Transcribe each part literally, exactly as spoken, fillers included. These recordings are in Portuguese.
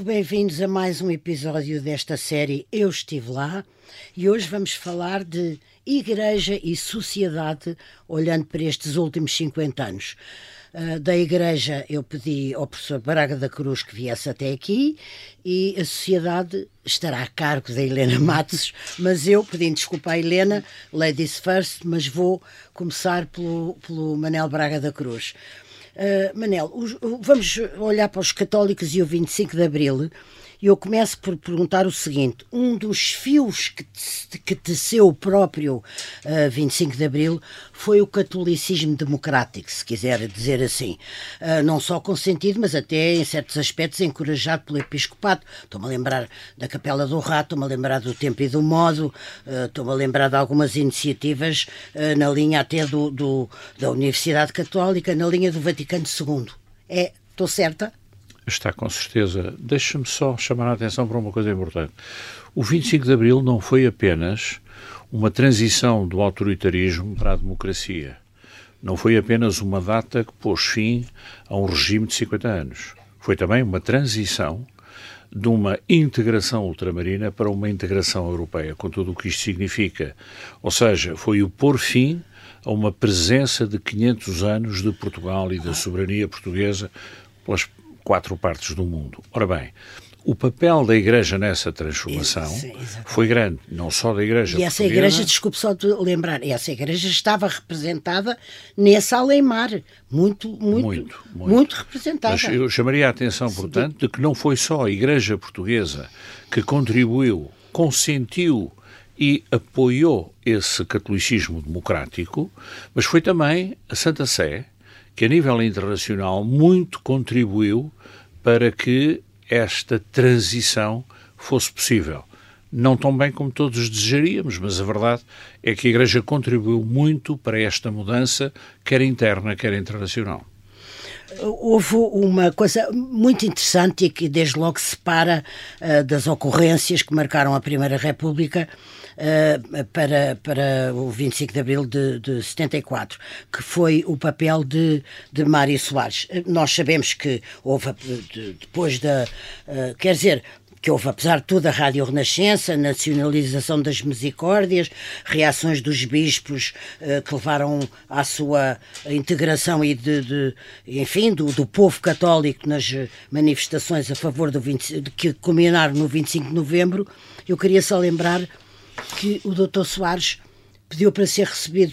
bem-vindos a mais um episódio desta série Eu Estive Lá, e hoje vamos falar de Igreja e Sociedade, olhando para estes últimos cinquenta anos. Uh, da Igreja eu pedi ao professor Braga da Cruz que viesse até aqui, e a Sociedade estará a cargo da Helena Matos, mas eu, pedindo desculpa à Helena, ladies first, mas vou começar pelo, pelo Manel Braga da Cruz. Uh, Manel, os, vamos olhar para os católicos e o vinte e cinco de Abril, e eu começo por perguntar o seguinte: um dos fios que, te, que teceu o próprio uh, vinte e cinco de Abril foi o catolicismo democrático, se quiser dizer assim. Uh, não só consentido, mas até em certos aspectos encorajado pelo episcopado. Estou-me a lembrar da Capela do Rato, estou-me a lembrar do Tempo e do Modo, uh, estou-me a lembrar de algumas iniciativas uh, na linha até do, do, da Universidade Católica, na linha do Vaticano segundo. É, estou certa? Está com certeza. Deixa-me só chamar a atenção para uma coisa importante. O vinte e cinco de Abril não foi apenas uma transição do autoritarismo para a democracia. Não foi apenas uma data que pôs fim a um regime de cinquenta anos. Foi também uma transição de uma integração ultramarina para uma integração europeia, com tudo o que isto significa. Ou seja, foi o pôr fim a uma presença de quinhentos anos de Portugal e da soberania portuguesa pelas quatro partes do mundo. Ora bem, o papel da Igreja nessa transformação sim, foi grande, não só da Igreja E essa portuguesa. Igreja, desculpe só de lembrar, essa Igreja estava representada nesse além-mar, muito, muito, muito, muito. muito representada. Mas eu chamaria a atenção, portanto, de que não foi só a Igreja portuguesa que contribuiu, consentiu e apoiou esse catolicismo democrático, mas foi também a Santa Sé, que a nível internacional muito contribuiu para que esta transição fosse possível. Não tão bem como todos desejaríamos, mas a verdade é que a Igreja contribuiu muito para esta mudança, quer interna, quer internacional. Houve uma coisa muito interessante e que desde logo separa uh, das ocorrências que marcaram a Primeira República uh, para, para o vinte e cinco de Abril de, de setenta e quatro, que foi o papel de, de Mário Soares. Nós sabemos que houve, de, depois da... Uh, quer dizer... que houve, apesar de tudo, a Rádio Renascença, a nacionalização das misericórdias, reações dos bispos eh, que levaram à sua integração e, de, de, enfim, do, do povo católico nas manifestações a favor do vinte, de, que culminaram no vinte e cinco de Novembro. Eu queria só lembrar que o doutor Soares pediu para ser recebido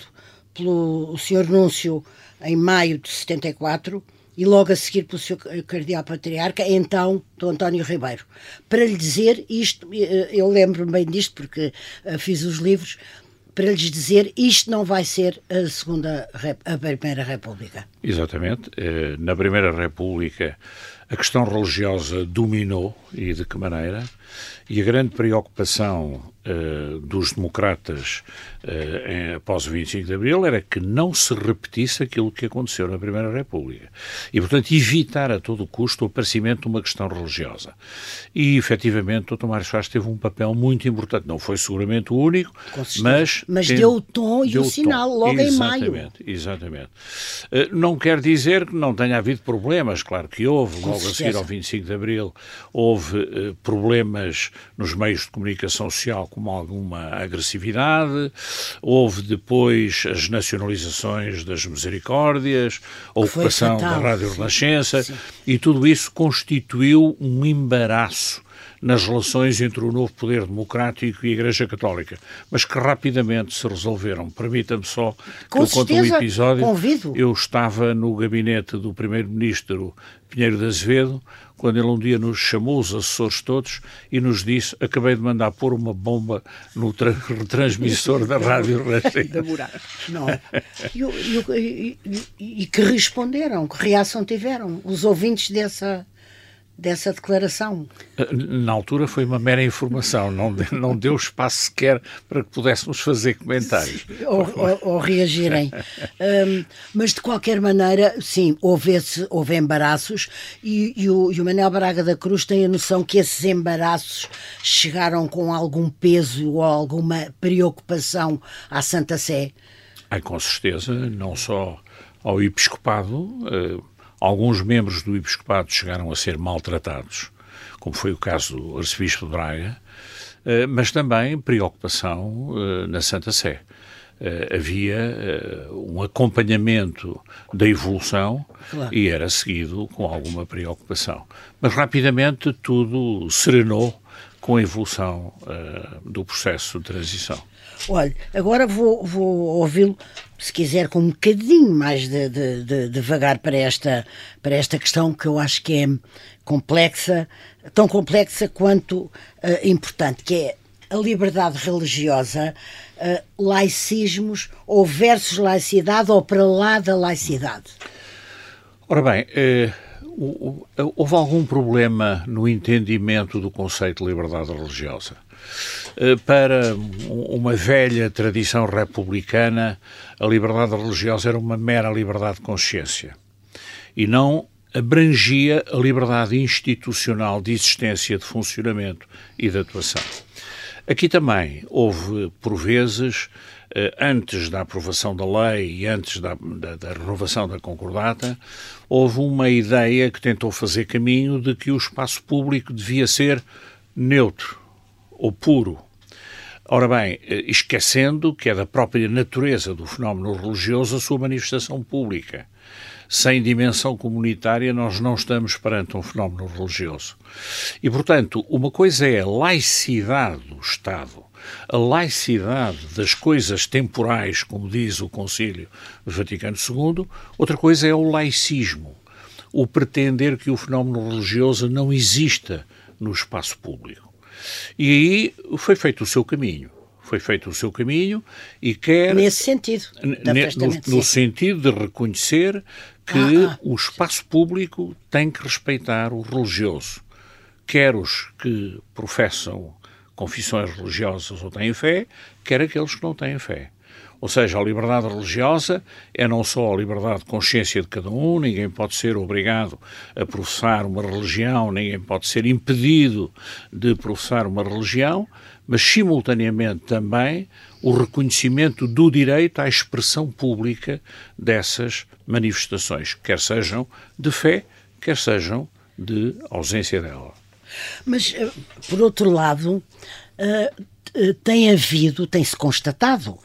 pelo senhor Núncio em maio de setenta e quatro, e logo a seguir pelo seu cardeal patriarca, então do António Ribeiro, para lhe dizer isto. Eu lembro-me bem disto porque uh, fiz os livros, para lhes dizer: isto não vai ser a segunda, a Primeira República. Exatamente. Na Primeira República a questão religiosa dominou, e de que maneira, e a grande preocupação uh, dos democratas uh, em, após o vinte e cinco de Abril era que não se repetisse aquilo que aconteceu na Primeira República. E, portanto, evitar a todo custo o aparecimento de uma questão religiosa. E, efetivamente, o doutor Mário Soares teve um papel muito importante. Não foi seguramente o único, mas... Mas tem, deu o tom e o sinal tom. logo exatamente, em maio. Exatamente. Uh, não quer dizer que não tenha havido problemas, claro que houve, Com logo certeza. a seguir ao vinte e cinco de Abril, houve uh, problemas nos meios de comunicação social com alguma agressividade, houve depois as nacionalizações das misericórdias, a ocupação da Rádio Renascença, sim. E tudo isso constituiu um embaraço nas relações entre o novo poder democrático e a Igreja Católica, mas que rapidamente se resolveram. Permita-me só que Com eu conte um episódio. Convido. Eu estava no gabinete do primeiro-ministro Pinheiro de Azevedo, quando ele um dia nos chamou, os assessores todos, e nos disse: acabei de mandar pôr uma bomba no tra- retransmissor da Rádio Renascença. Não. E, e, e, e que responderam, que reação tiveram os ouvintes dessa... dessa declaração? Na altura foi uma mera informação, não, não deu espaço sequer para que pudéssemos fazer comentários. Ou, ou, ou reagirem. Um, mas, de qualquer maneira, sim, houve, esse, houve embaraços, e, e, o, e o Manel Braga da Cruz tem a noção que esses embaraços chegaram com algum peso ou alguma preocupação à Santa Sé? Ai, com certeza, não só ao Episcopado. Uh, Alguns membros do Episcopado chegaram a ser maltratados, como foi o caso do arcebispo de Braga, uh, mas também preocupação uh, na Santa Sé. Uh, havia uh, um acompanhamento da evolução, claro, e era seguido com alguma preocupação. Mas rapidamente tudo serenou com a evolução uh, do processo de transição. Olha, agora vou, vou ouvi-lo, se quiser, com um bocadinho mais de, de, de, devagar para esta, para esta questão que eu acho que é complexa, tão complexa quanto uh, importante, que é a liberdade religiosa, uh, laicismos ou versus laicidade ou para lá da laicidade. Ora bem, eh, o, o, houve algum problema no entendimento do conceito de liberdade religiosa? Eh, para uma velha tradição republicana, a liberdade religiosa era uma mera liberdade de consciência e não abrangia a liberdade institucional de existência, de funcionamento e de atuação. Aqui também houve, por vezes, antes da aprovação da lei e antes da, da, da renovação da concordata, houve uma ideia que tentou fazer caminho de que o espaço público devia ser neutro ou puro. Ora bem, esquecendo que é da própria natureza do fenómeno religioso a sua manifestação pública. Sem dimensão comunitária, nós não estamos perante um fenómeno religioso. E, portanto, uma coisa é a laicidade do Estado, a laicidade das coisas temporais, como diz o Concílio Vaticano segundo, outra coisa é o laicismo, o pretender que o fenómeno religioso não exista no espaço público. E aí foi feito o seu caminho. Foi feito o seu caminho e quer... Nesse sentido. No, no sentido de reconhecer que ah, ah. o espaço público tem que respeitar o religioso. Quer os que professam confissões religiosas ou têm fé, quer aqueles que não têm fé. Ou seja, a liberdade religiosa é não só a liberdade de consciência de cada um, ninguém pode ser obrigado a professar uma religião, ninguém pode ser impedido de professar uma religião, mas simultaneamente também o reconhecimento do direito à expressão pública dessas manifestações, quer sejam de fé, quer sejam de ausência dela. Mas, por outro lado, tem havido, tem-se constatado,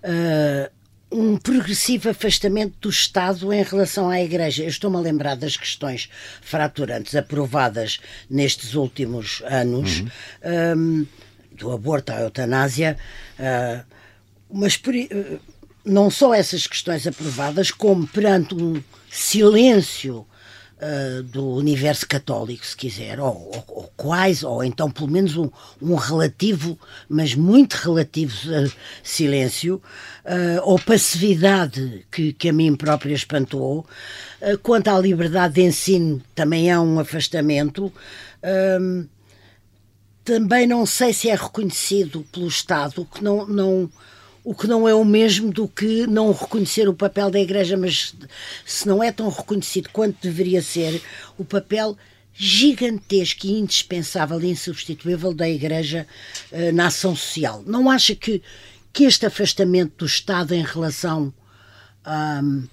um progressivo afastamento do Estado em relação à Igreja. Eu estou-me a lembrar das questões fraturantes aprovadas nestes últimos anos, uhum. um, do aborto à eutanásia, uh, mas por, uh, não só essas questões aprovadas, como perante um silêncio uh, do universo católico, se quiser, ou, ou, ou quase, ou então pelo menos um, um relativo, mas muito relativo uh, silêncio, uh, ou passividade que, que a mim própria espantou. Uh, quanto à liberdade de ensino, também há um afastamento. Uh, Também não sei se é reconhecido pelo Estado, que não, não, o que não é o mesmo do que não reconhecer o papel da Igreja, mas se não é tão reconhecido quanto deveria ser, o papel gigantesco e indispensável e insubstituível da Igreja uh, na ação social. Não acha que, que este afastamento do Estado em relação a... Um,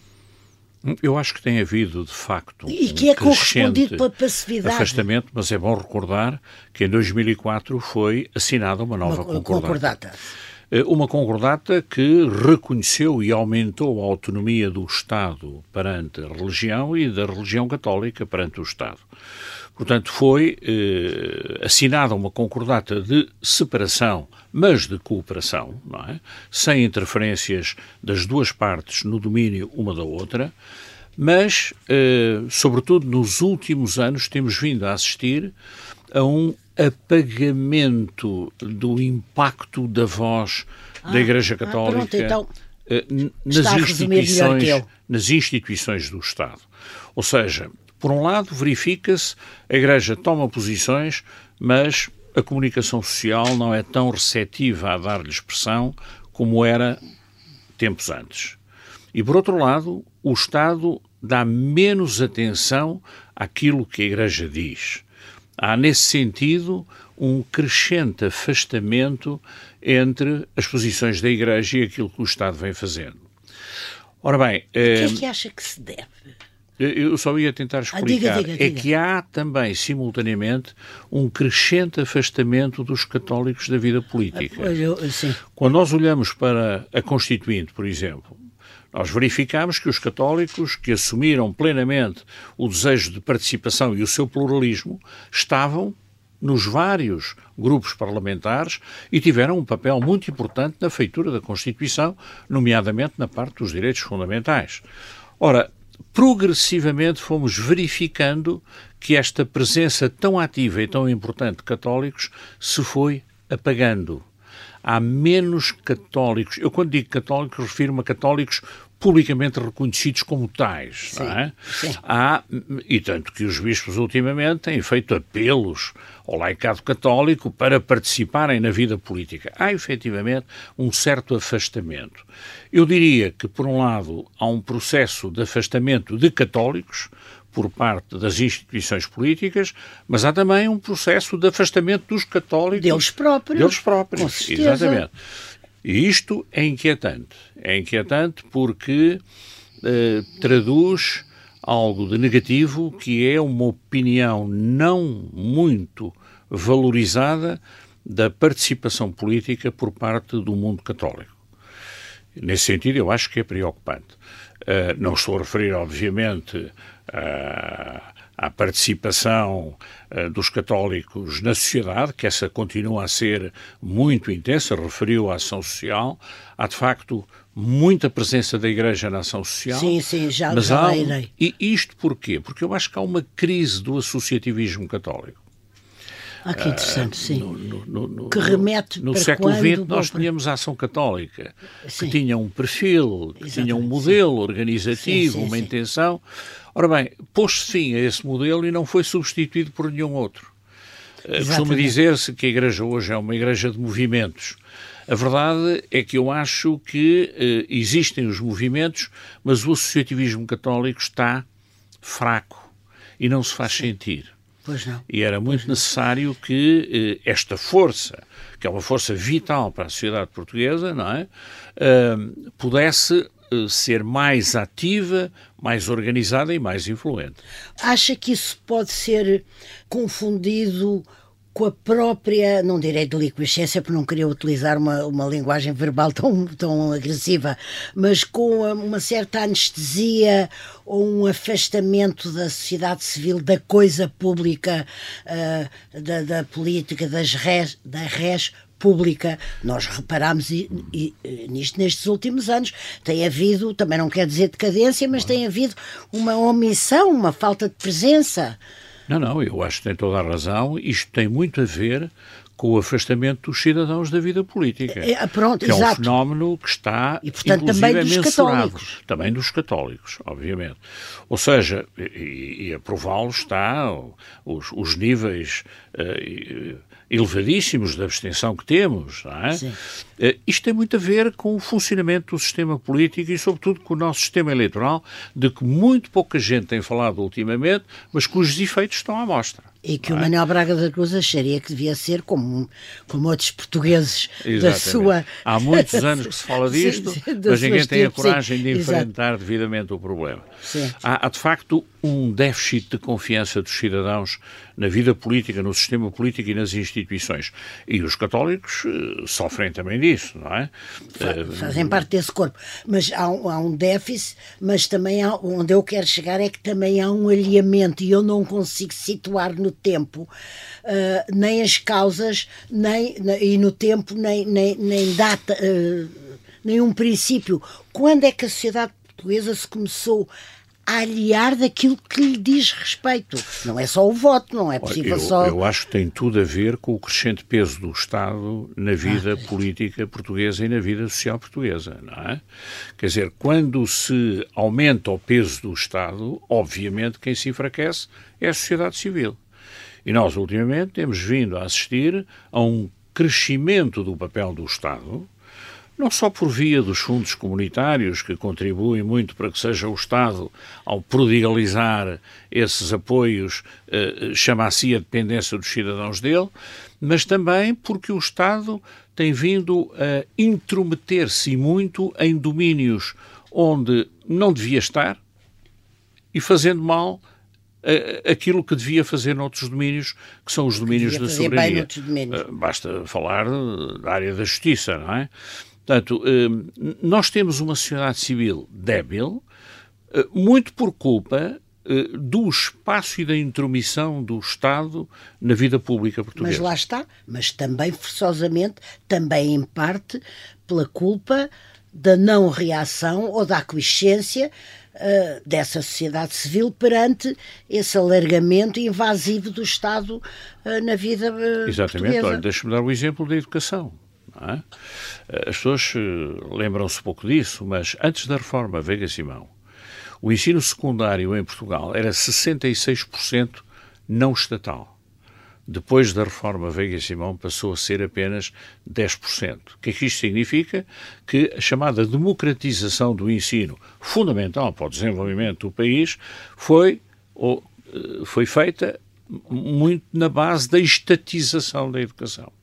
Eu acho que tem havido, de facto, e que é correspondido pela passividade. Afastamento, mas é bom recordar que em dois mil e quatro foi assinada uma nova uma, concordata. concordata. Uma concordata que reconheceu e aumentou a autonomia do Estado perante a religião e da religião católica perante o Estado. Portanto, foi eh, assinada uma concordata de separação, mas de cooperação, não é? Sem interferências das duas partes no domínio uma da outra, mas, eh, sobretudo nos últimos anos, temos vindo a assistir a um apagamento do impacto da voz ah, da Igreja Católica ah, pronto, então, eh, nas, instituições, nas instituições do Estado. Ou seja, por um lado, verifica-se, a Igreja toma posições, mas a comunicação social não é tão receptiva a dar-lhe expressão como era tempos antes. E, por outro lado, o Estado dá menos atenção àquilo que a Igreja diz. Há, nesse sentido, um crescente afastamento entre as posições da Igreja e aquilo que o Estado vem fazendo. Ora bem... O que é que acha que se deve? Eu só ia tentar explicar. Ah, diga, diga, diga. É que há também, simultaneamente, um crescente afastamento dos católicos da vida política. Ah, eu, sim. Quando nós olhamos para a Constituinte, por exemplo, nós verificamos que os católicos que assumiram plenamente o desejo de participação e o seu pluralismo estavam nos vários grupos parlamentares e tiveram um papel muito importante na feitura da Constituição, nomeadamente na parte dos direitos fundamentais. Ora, progressivamente fomos verificando que esta presença tão ativa e tão importante de católicos se foi apagando. Há menos católicos, eu quando digo católicos refiro-me a católicos publicamente reconhecidos como tais, sim, não é? Sim. Há, e tanto que os bispos ultimamente têm feito apelos ao laicado católico para participarem na vida política. Há efetivamente um certo afastamento. Eu diria que, por um lado, há um processo de afastamento de católicos por parte das instituições políticas, mas há também um processo de afastamento dos católicos deles próprios. Deles próprios, com certeza. Exatamente. E isto é inquietante. É inquietante porque eh, traduz algo de negativo, que é uma opinião não muito valorizada da participação política por parte do mundo católico. Nesse sentido, eu acho que é preocupante. Uh, não estou a referir, obviamente, uh, à participação uh, dos católicos na sociedade, que essa continua a ser muito intensa, referiu à ação social. Há, de facto, muita presença da Igreja na ação social. Sim, sim, já, mas já há, irei. E isto porquê? Porque eu acho que há uma crise do associativismo católico. Ah, que interessante, sim. No, no, no, que remete no, no para século quando, vinte nós para... tínhamos a ação católica, sim. que tinha um perfil, que Exatamente, tinha um modelo sim. organizativo, sim, sim, uma sim. intenção. Ora bem, pôs-se fim a esse modelo e não foi substituído por nenhum outro. Exatamente. Costuma dizer-se que a Igreja hoje é uma igreja de movimentos. A verdade é que eu acho que eh, existem os movimentos, mas o associativismo católico está fraco e não se faz sim. sentir. Pois não. E era muito necessário que eh, esta força, que é uma força vital para a sociedade portuguesa, não é? Uh, pudesse uh, ser mais ativa, mais organizada e mais influente. Acha que isso pode ser confundido com a própria, não direi deliquescência, porque não queria utilizar uma, uma linguagem verbal tão, tão agressiva, mas com uma certa anestesia ou um afastamento da sociedade civil, da coisa pública, uh, da, da política, das res, da res pública. Nós reparámos e, e, nisto nestes últimos anos. Tem havido, também não quer dizer decadência, mas tem havido uma omissão, uma falta de presença. Não, não, eu acho que tem toda a razão. Isto tem muito a ver com o afastamento dos cidadãos da vida política. É, pronto, que é exato. um fenómeno que está, e, portanto, inclusive, também dos mensurável. Católicos. Também dos católicos, obviamente. Ou seja, e, e a prová-lo está os, os níveis uh, elevadíssimos de abstenção que temos, não é? Sim. Uh, isto tem muito a ver com o funcionamento do sistema político e, sobretudo, com o nosso sistema eleitoral, de que muito pouca gente tem falado ultimamente, mas cujos efeitos estão à mostra. E que o Manuel Braga da Cruz acharia que devia ser como, como outros portugueis Exatamente. da sua... Há muitos anos que se fala disto, sim, sim, mas ninguém tem a coragem sim, de enfrentar exato. devidamente o problema. Há, há, de facto, um déficit de confiança dos cidadãos na vida política, no sistema político e nas instituições. E os católicos uh, sofrem também disso, não é? Fazem parte desse corpo. Mas há um, há um déficit, mas também há, onde eu quero chegar é que também há um alinhamento e eu não consigo situar no tempo uh, nem as causas, nem, e no tempo, nem, nem, nem data, uh, nem um princípio. Quando é que a sociedade portuguesa se começou a aliar daquilo que lhe diz respeito? Não é só o voto, não é possível eu, só... Eu acho que tem tudo a ver com o crescente peso do Estado na vida ah, política portuguesa e na vida social portuguesa, não é? Quer dizer, quando se aumenta o peso do Estado, obviamente quem se enfraquece é a sociedade civil. E nós, ultimamente, temos vindo a assistir a um crescimento do papel do Estado, não só por via dos fundos comunitários, que contribuem muito para que seja o Estado, ao prodigalizar esses apoios, eh, chama-se a dependência dos cidadãos dele, mas também porque o Estado tem vindo a intrometer-se muito em domínios onde não devia estar e fazendo mal aquilo que devia fazer noutros domínios, que são os domínios da soberania. Basta falar da área da justiça, não é? Portanto, nós temos uma sociedade civil débil, muito por culpa do espaço e da intromissão do Estado na vida pública portuguesa. Mas lá está, mas também forçosamente, também em parte, pela culpa da não reação ou da aquiescência uh, dessa sociedade civil perante esse alargamento invasivo do Estado uh, na vida uh, Exatamente, portuguesa. Olha, deixa-me dar o exemplo da educação. Não é? As pessoas uh, lembram-se pouco disso, mas antes da reforma Veiga Simão, o ensino secundário em Portugal era sessenta e seis por cento não estatal. Depois da reforma Veiga Simão passou a ser apenas dez por cento. O que é que isto significa? Que a chamada democratização do ensino, fundamental para o desenvolvimento do país, foi, ou, foi feita muito na base da estatização da educação.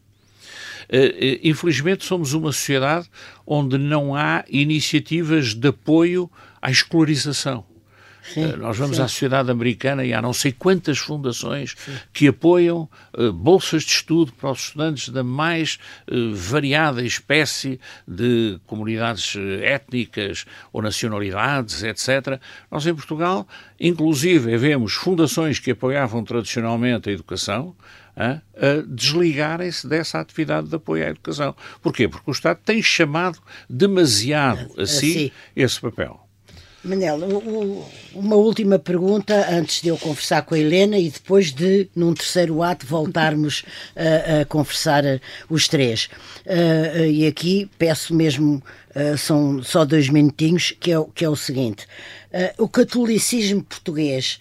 Infelizmente somos uma sociedade onde não há iniciativas de apoio à escolarização. Sim, Nós vamos sim. à sociedade americana e há não sei quantas fundações sim. que apoiam uh, bolsas de estudo para os estudantes da mais uh, variada espécie de comunidades uh, étnicas ou nacionalidades, etcétera. Nós em Portugal, inclusive, vemos fundações que apoiavam tradicionalmente a educação uh, a desligarem-se dessa atividade de apoio à educação. Porquê? Porque o Estado tem chamado demasiado a si assim. esse papel. Manel, uma última pergunta antes de eu conversar com a Helena e depois de, num terceiro ato, voltarmos a, a conversar os três. Uh, e aqui peço mesmo, uh, são só dois minutinhos, que é, que é o seguinte. Uh, o catolicismo português,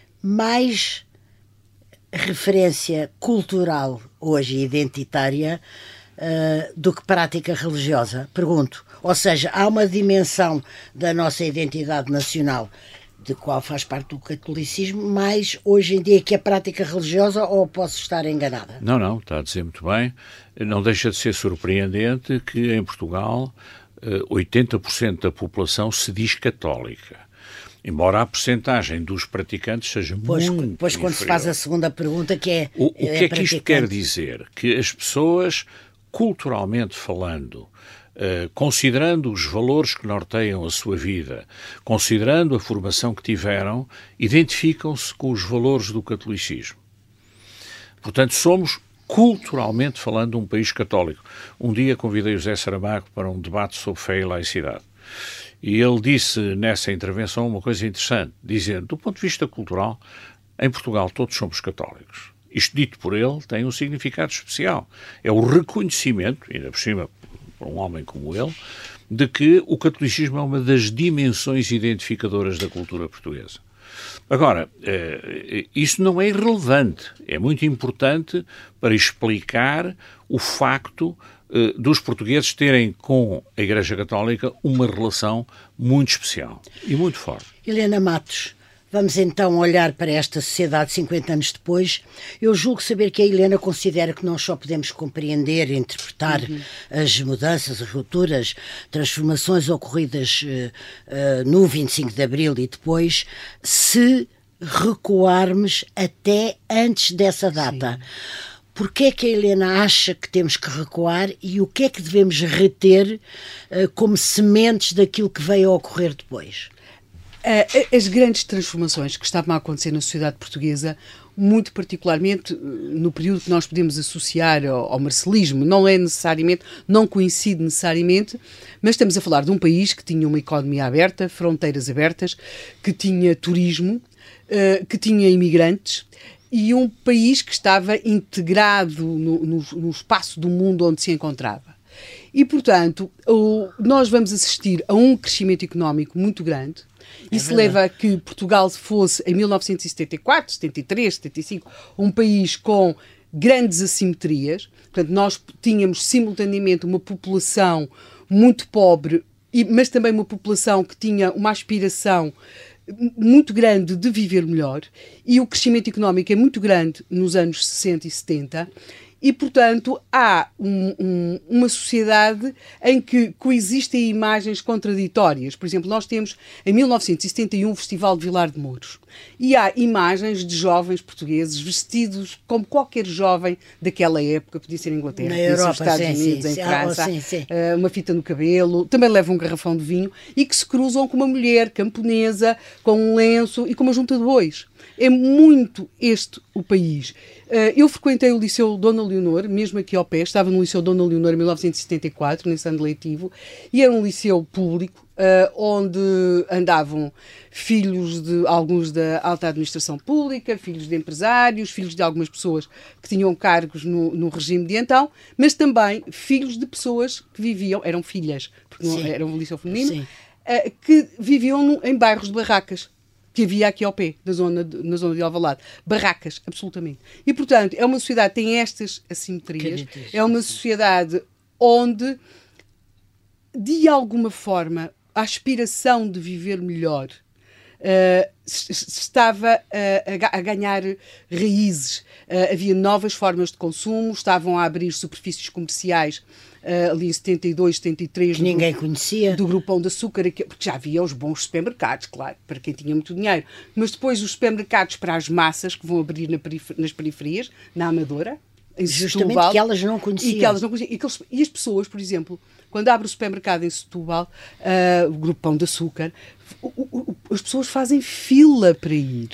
mais referência cultural hoje identitária uh, do que prática religiosa? Pergunto. Ou seja, há uma dimensão da nossa identidade nacional de qual faz parte do catolicismo, mais hoje em dia que é prática religiosa, ou posso estar enganada? Não, não, está a dizer muito bem. Não deixa de ser surpreendente que em Portugal oitenta por cento da população se diz católica. Embora a percentagem dos praticantes seja pois, muito Depois quando se faz a segunda pergunta, que é O, o que é, é que isto quer dizer? Que as pessoas, culturalmente falando, Uh, considerando os valores que norteiam a sua vida, considerando a formação que tiveram, identificam-se com os valores do catolicismo. Portanto, somos, culturalmente falando, um país católico. Um dia convidei o José Saramago para um debate sobre fé e laicidade. E ele disse nessa intervenção uma coisa interessante, dizendo, do ponto de vista cultural, em Portugal todos somos católicos. Isto dito por ele tem um significado especial. É o reconhecimento, ainda por cima, para um homem como ele, de que o catolicismo é uma das dimensões identificadoras da cultura portuguesa. Agora, eh, isso não é irrelevante, é muito importante para explicar o facto eh, dos portugueses terem com a Igreja Católica uma relação muito especial e muito forte. Helena Matos, vamos então olhar para esta sociedade cinquenta anos depois. Eu julgo saber que a Helena considera que nós só podemos compreender e interpretar uhum. as mudanças, as rupturas, transformações ocorridas uh, uh, no vinte e cinco de Abril e depois, se recuarmos até antes dessa data. Sim. Porquê é que a Helena acha que temos que recuar e o que é que devemos reter uh, como sementes daquilo que veio a ocorrer depois? As grandes transformações que estavam a acontecer na sociedade portuguesa, muito particularmente no período que nós podemos associar ao, ao marcelismo, não é necessariamente, não coincide necessariamente, mas estamos a falar de um país que tinha uma economia aberta, fronteiras abertas, que tinha turismo, que tinha imigrantes, e um país que estava integrado no, no, no espaço do mundo onde se encontrava. E, portanto, o, nós vamos assistir a um crescimento económico muito grande. É Isso verdade. leva a que Portugal fosse, em mil novecentos e setenta e quatro, setenta e três, setenta e cinco, um país com grandes assimetrias. Portanto, nós tínhamos simultaneamente uma população muito pobre, mas também uma população que tinha uma aspiração muito grande de viver melhor. E o crescimento económico é muito grande nos anos sessenta e setenta. E, portanto, há um, um, uma sociedade em que coexistem imagens contraditórias. Por exemplo, nós temos, em mil novecentos e setenta e um, o Festival de Vilar de Mouros. E há imagens de jovens portugueses vestidos como qualquer jovem daquela época. Podia ser em Inglaterra, Na podia ser Europa, nos Estados sim, Unidos, sim, em sim. França. Ah, sim, sim. Uh, uma fita no cabelo. Também levam um garrafão de vinho. E que se cruzam com uma mulher camponesa, com um lenço e com uma junta de bois. É muito este o país. Uh, eu frequentei o Liceu Dona Leonor, mesmo aqui ao pé, estava no Liceu Dona Leonor em mil novecentos e setenta e quatro, nesse ano letivo, e era um liceu público, uh, onde andavam filhos de alguns da alta administração pública, filhos de empresários, filhos de algumas pessoas que tinham cargos no, no regime de então, mas também filhos de pessoas que viviam, eram filhas, porque não, era um liceu feminino, uh, que viviam no, em bairros de barracas, que havia aqui ao pé, da zona de, na zona de Alvalade. Barracas, absolutamente. E, portanto, é uma sociedade que tem estas assimetrias, é uma sociedade onde, de alguma forma, a aspiração de viver melhor uh, estava uh, a, a ganhar raízes. Uh, havia novas formas de consumo, estavam a abrir superfícies comerciais Uh, ali em setenta e dois, setenta e três, que ninguém grupo, conhecia, do Grupo Pão de Açúcar, porque já havia os bons supermercados, claro, para quem tinha muito dinheiro, mas depois os supermercados para as massas que vão abrir na perifer- nas periferias, na Amadora, em justamente Setúbal, que elas não conheciam. E, que elas não conheciam. E, que eles, e as pessoas, por exemplo, quando abre o supermercado em Setúbal, uh, o Grupo Pão de Açúcar, o, o, o, as pessoas fazem fila para ir.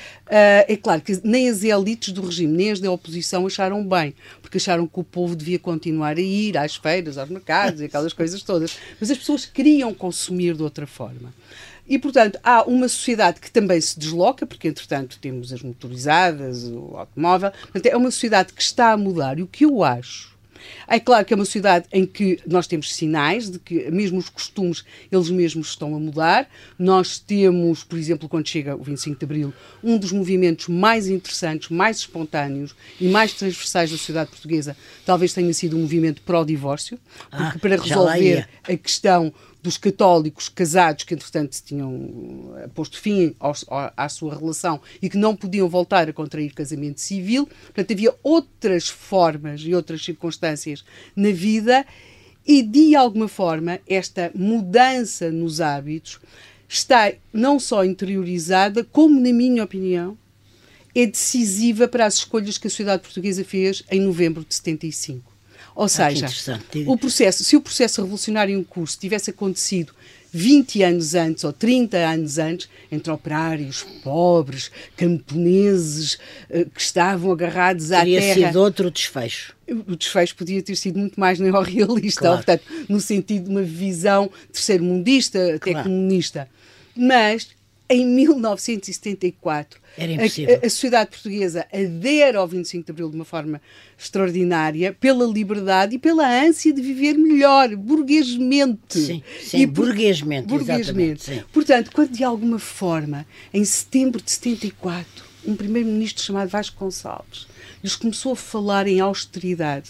Uh, é claro que nem as elites do regime, nem as da oposição acharam bem, porque acharam que o povo devia continuar a ir às feiras, aos mercados e aquelas coisas todas. Mas as pessoas queriam consumir de outra forma. E, portanto, há uma sociedade que também se desloca, porque, entretanto, temos as motorizadas, o automóvel. Portanto, é uma sociedade que está a mudar. E o que eu acho... É claro que é uma sociedade em que nós temos sinais de que mesmo os costumes, eles mesmos estão a mudar. Nós temos, por exemplo, quando chega o vinte e cinco de Abril, um dos movimentos mais interessantes, mais espontâneos e mais transversais da sociedade portuguesa, talvez tenha sido o movimento pró-divórcio, porque ah, para resolver a questão dos católicos casados que, entretanto, se tinham posto fim ao, à sua relação e que não podiam voltar a contrair casamento civil. Portanto, havia outras formas e outras circunstâncias na vida e, de alguma forma, esta mudança nos hábitos está não só interiorizada, como, na minha opinião, é decisiva para as escolhas que a sociedade portuguesa fez em novembro de setenta e cinco. Ou seja, ah, o processo, se o processo revolucionário em curso tivesse acontecido vinte anos antes ou trinta anos antes, entre operários, pobres, camponeses, que estavam agarrados à teria terra... Teria sido outro desfecho. O desfecho podia ter sido muito mais neorrealista, claro. Portanto, no sentido de uma visão terceiro-mundista, até claro. Comunista. Mas, em mil novecentos e setenta e quatro, era impossível. A, a sociedade portuguesa adere ao vinte e cinco de Abril de uma forma extraordinária, pela liberdade e pela ânsia de viver melhor, burguesmente. Sim, sim e, burguesmente, burguesmente. Sim. Portanto, quando de alguma forma, em setembro de setenta e quatro, um primeiro-ministro chamado Vasconcelos lhes começou a falar em austeridade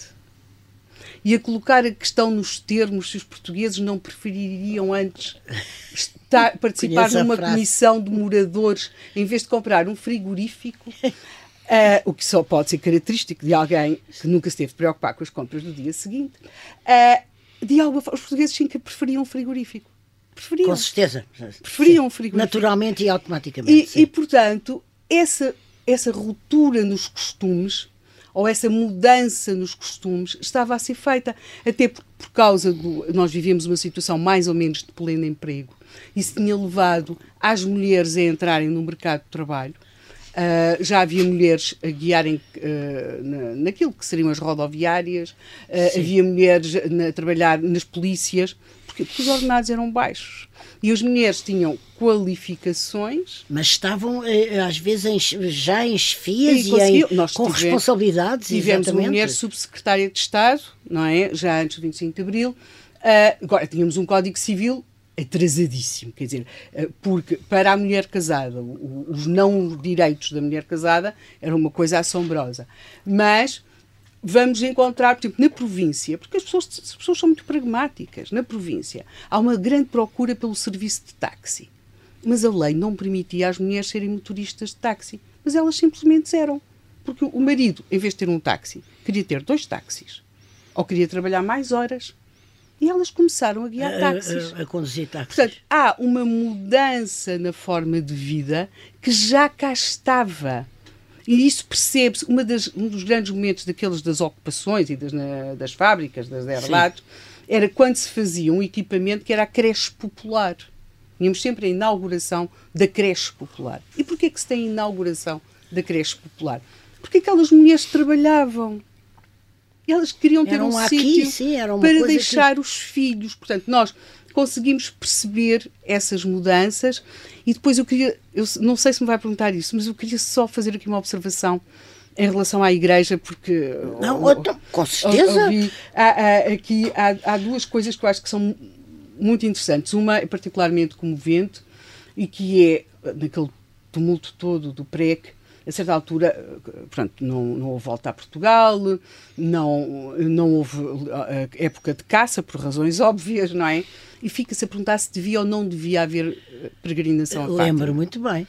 e a colocar a questão nos termos se os portugueses não prefeririam antes estar, participar numa comissão de moradores em vez de comprar um frigorífico, uh, o que só pode ser característico de alguém que nunca se teve de preocupar com as compras do dia seguinte. Uh, de alguma forma, os portugueses sim que preferiam um frigorífico. Preferiam. Com certeza. Preferiam um frigorífico. Naturalmente e automaticamente. E, e portanto, essa, essa ruptura nos costumes, ou essa mudança nos costumes, estava a ser feita, até por, por causa do... Nós vivíamos uma situação mais ou menos de pleno emprego. Isso tinha levado as mulheres a entrarem no mercado de trabalho. Uh, já havia mulheres a guiarem uh, na, naquilo que seriam as rodoviárias, uh, havia mulheres na, a trabalhar nas polícias, porque, porque os ordenados eram baixos. E as mulheres tinham qualificações. Mas estavam, às vezes, em, já em chefias e, e em, nós com tivemos, responsabilidades. Tivemos exatamente. Uma mulher subsecretária de Estado, não é? Já antes do vinte e cinco de Abril. Uh, agora, tínhamos um Código Civil atrasadíssimo, quer dizer, porque para a mulher casada, os não direitos da mulher casada era uma coisa assombrosa. Mas vamos encontrar, por exemplo, na província, porque as pessoas, as pessoas são muito pragmáticas, na província há uma grande procura pelo serviço de táxi, mas a lei não permitia às mulheres serem motoristas de táxi, mas elas simplesmente eram, porque o marido, em vez de ter um táxi, queria ter dois táxis, ou queria trabalhar mais horas. E elas começaram a guiar táxis. A, a, a conduzir táxis. Portanto, há uma mudança na forma de vida que já cá estava. E isso percebe-se. Uma das, um dos grandes momentos daqueles das ocupações e das, na, das fábricas, das herdades, era quando se fazia um equipamento que era a creche popular. Tínhamos sempre a inauguração da creche popular. E porquê que se tem a inauguração da creche popular? Porque aquelas mulheres trabalhavam. E elas queriam ter eram um aqui, sítio sim, era uma para coisa deixar que... os filhos. Portanto, nós conseguimos perceber essas mudanças. E depois eu queria, eu não sei se me vai perguntar isso, mas eu queria só fazer aqui uma observação em relação à Igreja, porque... Não, ou, outra, com certeza. Ouvi, há, há, aqui há, há duas coisas que eu acho que são muito interessantes. Uma é particularmente comovente e que é, naquele tumulto todo do P R E C, a certa altura, portanto, não, não houve volta a Portugal, não, não houve época de caça, por razões óbvias, não é? E fica-se a perguntar se devia ou não devia haver peregrinação a Fátima. Lembro muito bem.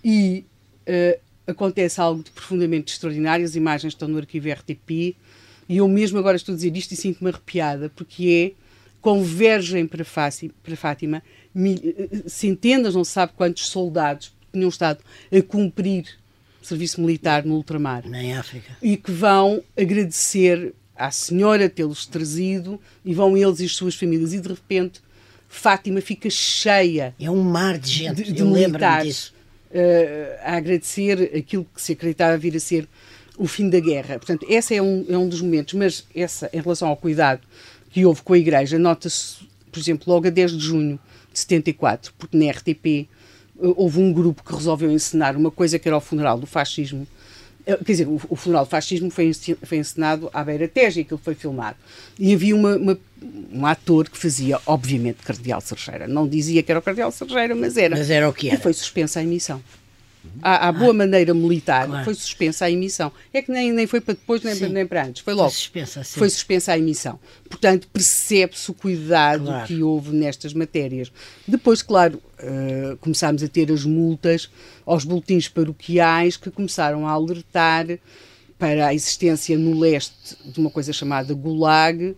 E uh, acontece algo de profundamente extraordinário, as imagens estão no arquivo R T P, e eu mesmo agora estou a dizer isto e sinto-me arrepiada, porque é, convergem para, Fátima, para Fátima mil, centenas, não se sabe quantos soldados que tinham estado a cumprir serviço militar no ultramar. Nem África. E que vão agradecer à senhora tê-los trazido, e vão eles e as suas famílias. E de repente Fátima fica cheia. É um mar de gente, de, de eu lembro-me disso. Uh, a agradecer aquilo que se acreditava vir a ser o fim da guerra. Portanto, esse é um, é um dos momentos. Mas essa, em relação ao cuidado que houve com a Igreja, nota-se, por exemplo, logo a dez de junho de setenta e quatro, porque na R T P houve um grupo que resolveu encenar uma coisa que era o funeral do fascismo. Quer dizer, o, o funeral do fascismo foi, foi encenado à beira-teja e aquilo foi filmado. E havia uma, uma, um ator que fazia, obviamente, Cardeal Serjeira. Não dizia que era o Cardeal Serjeira, mas era. Mas era o que era. E foi suspensa a emissão. À, à boa ah, maneira militar, claro. Foi suspensa a emissão. É que nem, nem foi para depois, nem, nem para antes. Foi logo. Foi suspensa, sim. Foi suspensa a emissão. Portanto, percebe-se o cuidado claro. que houve nestas matérias. Depois, claro, uh, começámos a ter as multas aos boletins paroquiais que começaram a alertar para a existência no leste de uma coisa chamada Gulag,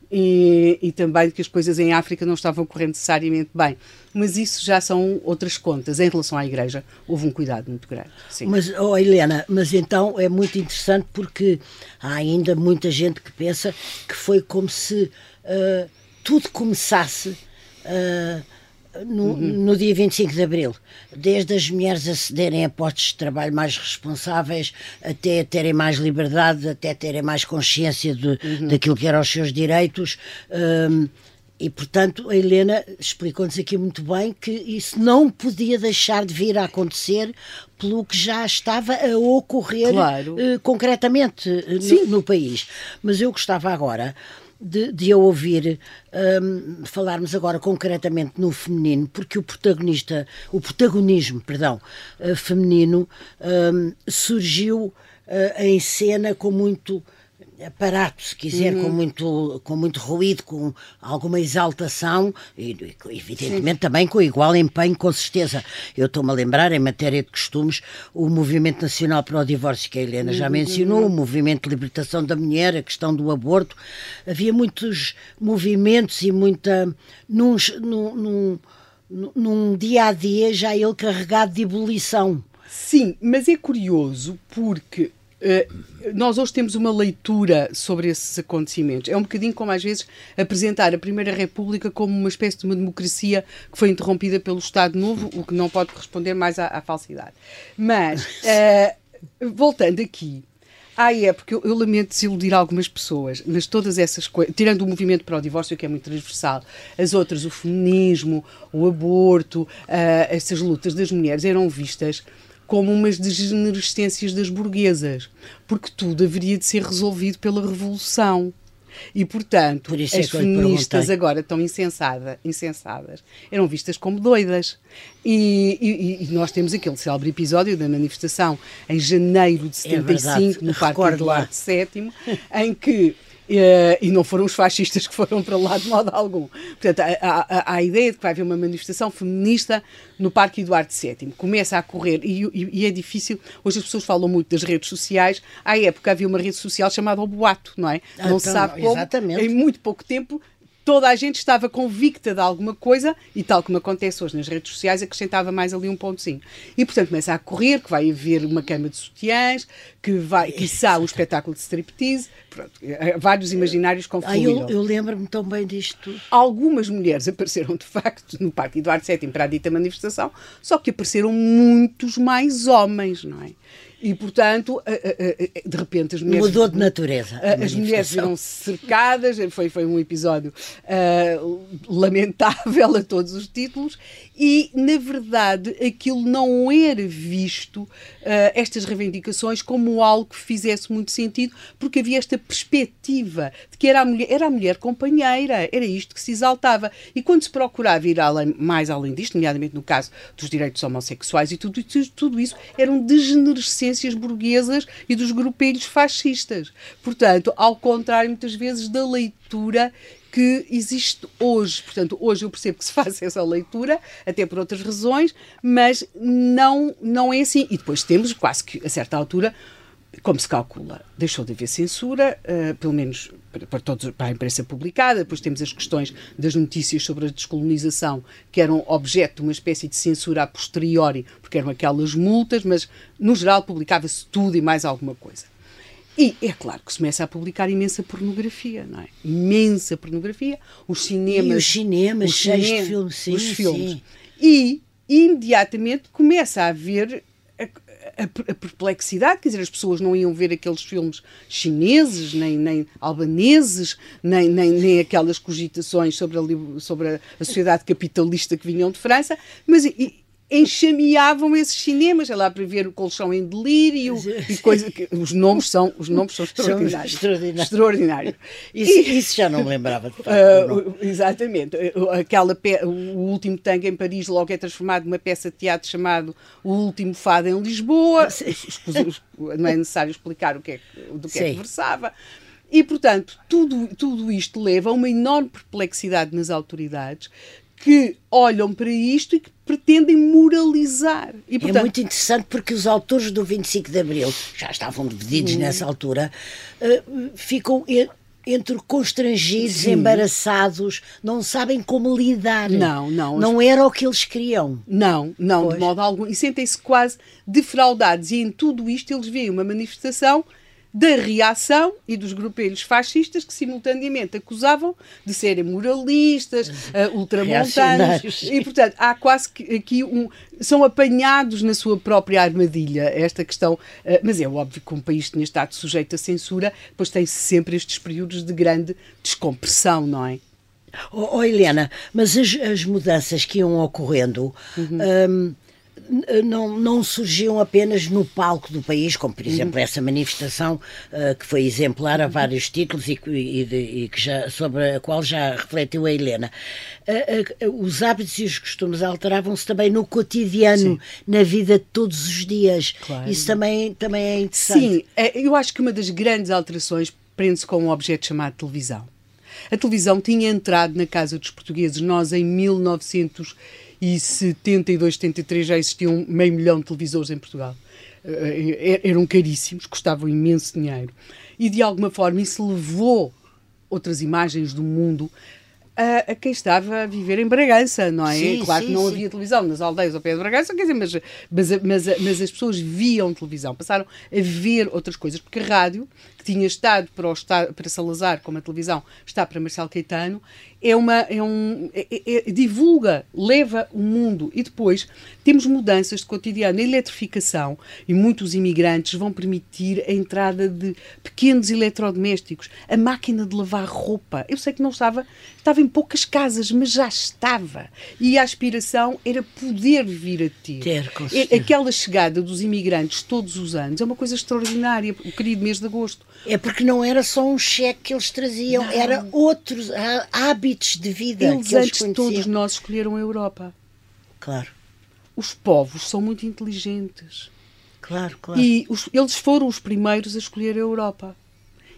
E, e também que as coisas em África não estavam correndo necessariamente bem. Mas isso já são outras contas. Em relação à Igreja, houve um cuidado muito grande. Sim. Mas, oh Helena, mas então é muito interessante porque há ainda muita gente que pensa que foi como se uh, tudo começasse uh, no, uhum. no dia vinte e cinco de Abril. Desde as mulheres acederem a postos de trabalho mais responsáveis, até terem mais liberdade, até terem mais consciência de, uhum. daquilo que eram os seus direitos. Um, e, portanto, a Helena explicou-nos aqui muito bem que isso não podia deixar de vir a acontecer pelo que já estava a ocorrer claro. uh, concretamente uh, no, no país. Mas eu gostava agora De, de eu ouvir um, falarmos agora concretamente no feminino, porque o protagonista, o protagonismo, perdão, uh, feminino um, surgiu uh, em cena com muito aparato, se quiser, uhum. com, muito, com muito ruído, com alguma exaltação e, evidentemente, Sim. também com igual empenho, com certeza. Eu estou-me a lembrar, em matéria de costumes, o Movimento Nacional para o Divórcio, que a Helena já mencionou, uhum. o Movimento de Libertação da Mulher, a questão do aborto. Havia muitos movimentos e muita... Num, num, num, num dia-a-dia já ele carregado de ebulição. Sim, mas é curioso porque... Uh, nós hoje temos uma leitura sobre esses acontecimentos. É um bocadinho como às vezes apresentar a Primeira República como uma espécie de uma democracia que foi interrompida pelo Estado Novo, o que não pode responder mais à, à falsidade. Mas, uh, voltando aqui, à época, eu, eu lamento desiludir algumas pessoas, mas todas essas coisas, tirando o movimento para o divórcio, que é muito transversal, as outras, o feminismo, o aborto, uh, essas lutas das mulheres eram vistas como umas degenerescências das burguesas, porque tudo haveria de ser resolvido pela Revolução. E, portanto, Por as é feministas agora tão insensada, insensadas eram vistas como doidas. E, e, e nós temos aquele célebre episódio da manifestação em janeiro de setenta e cinco, é no Parque Eduardo sétimo, em que Uh, e não foram os fascistas que foram para lá de modo algum. Portanto, há, há, há a ideia de que vai haver uma manifestação feminista no Parque Eduardo sétimo. Começa a correr, e, e, e é difícil, hoje as pessoas falam muito das redes sociais, à época havia uma rede social chamada O Boato, não é? Ah, não então, se sabe como, exatamente. Em muito pouco tempo, toda a gente estava convicta de alguma coisa e, tal como acontece hoje nas redes sociais, acrescentava mais ali um pontozinho. E, portanto, começa a correr que vai haver uma cama de sutiãs, que vai, quiçá, um espetáculo de striptease, pronto, vários imaginários confluíram. Ah, eu, eu lembro-me tão bem disto tudo. Algumas mulheres apareceram, de facto, no Parque Eduardo sétimo para a dita manifestação, só que apareceram muitos mais homens, não é? E, portanto, de repente as mulheres... Mudou de natureza. As mulheres viram-se cercadas, foi, foi um episódio uh, lamentável a todos os títulos, e, na verdade, aquilo não era visto, uh, estas reivindicações, como algo que fizesse muito sentido, porque havia esta perspectiva de que era a mulher, era a mulher companheira, era isto que se exaltava. E quando se procurava ir além, mais além disto, nomeadamente no caso dos direitos homossexuais e tudo, tudo isso, eram degenerescências burguesas e dos grupelhos fascistas. Portanto, ao contrário, muitas vezes, da leitura que existe hoje. Portanto, hoje eu percebo que se faz essa leitura, até por outras razões, mas não, não é assim. E depois temos, quase que a certa altura, como se calcula, deixou de haver censura, uh, pelo menos para, para, todos, para a imprensa publicada. Depois temos as questões das notícias sobre a descolonização, que eram objeto de uma espécie de censura a posteriori, porque eram aquelas multas, mas, no geral, publicava-se tudo e mais alguma coisa. E é claro que se começa a publicar imensa pornografia, não é? Imensa pornografia. Os cinemas... E os cinemas, os cheios cine, de filmes, sim, os filmes. sim. E, imediatamente, começa a haver... A, a perplexidade, quer dizer, as pessoas não iam ver aqueles filmes chineses, nem, nem albaneses, nem, nem, nem aquelas cogitações sobre, a, sobre a, a sociedade capitalista que vinham de França, mas e, enxameavam esses cinemas, é lá para ver o Colchão em Delírio e coisa que os nomes são, os nomes são extraordinários. São extraordinários. Extraordinário. Isso, e, isso já não me lembrava de facto. Uh, exatamente. Aquela pe... O Último Tango em Paris logo é transformado numa peça de teatro chamado O Último Fado em Lisboa. Não é necessário explicar o que é, do que é que versava. E, portanto, tudo, tudo isto leva a uma enorme perplexidade nas autoridades que olham para isto e que pretendem moralizar. E, portanto, é muito interessante porque os autores do vinte e cinco de Abril, já estavam divididos hum. nessa altura, uh, ficam entre constrangidos, Sim. embaraçados, não sabem como lidar. Não, não. Não era o que eles queriam. Não, não, pois. De modo algum. E sentem-se quase defraudados. E em tudo isto eles veem uma manifestação da reação e dos grupelhos fascistas que simultaneamente acusavam de serem moralistas, uh, ultramontanos, e portanto há quase que aqui um... são apanhados na sua própria armadilha, esta questão, uh, mas é óbvio que um país tinha estado sujeito à censura, depois tem sempre estes períodos de grande descompressão, não é? Oh, oh Helena, mas as, as mudanças que iam ocorrendo... Uhum. Um, Não, não surgiam apenas no palco do país, como por exemplo uhum. essa manifestação uh, que foi exemplar a vários títulos e, e, e, e que já, sobre a qual já refletiu a Helena. Uh, uh, os hábitos e os costumes alteravam-se também no cotidiano, Sim. na vida de todos os dias. Claro. Isso também, também é interessante. Sim, eu acho que uma das grandes alterações prende-se com um objeto chamado televisão. A televisão tinha entrado na casa dos portugueses. Nós, em mil novecentos e setenta e dois, setenta e três, já existiam meio milhão de televisores em Portugal. Eram caríssimos, custavam imenso dinheiro. E, de alguma forma, isso levou outras imagens do mundo a, a quem estava a viver em Bragança, não é? Sim, claro sim, que não sim. havia televisão nas aldeias ao pé de Bragança, quer dizer, mas, mas, mas, mas as pessoas viam televisão, passaram a ver outras coisas, porque a rádio, que tinha estado para, o, para Salazar, como a televisão está para Marcelo Caetano, é uma, é um, é, é, divulga, leva o mundo. E depois temos mudanças de cotidiano. A eletrificação e muitos imigrantes vão permitir a entrada de pequenos eletrodomésticos. A máquina de lavar roupa. Eu sei que não estava, estava em poucas casas, mas já estava. E a aspiração era poder vir a ter. ter com certeza. Aquela chegada dos imigrantes todos os anos é uma coisa extraordinária. O querido mês de agosto. É porque não era só um cheque que eles traziam, não. Era outros hábitos de vida eles, que eles antes de todos nós escolheram a Europa. Claro. Os povos são muito inteligentes. Claro, claro. E os, eles foram os primeiros a escolher a Europa.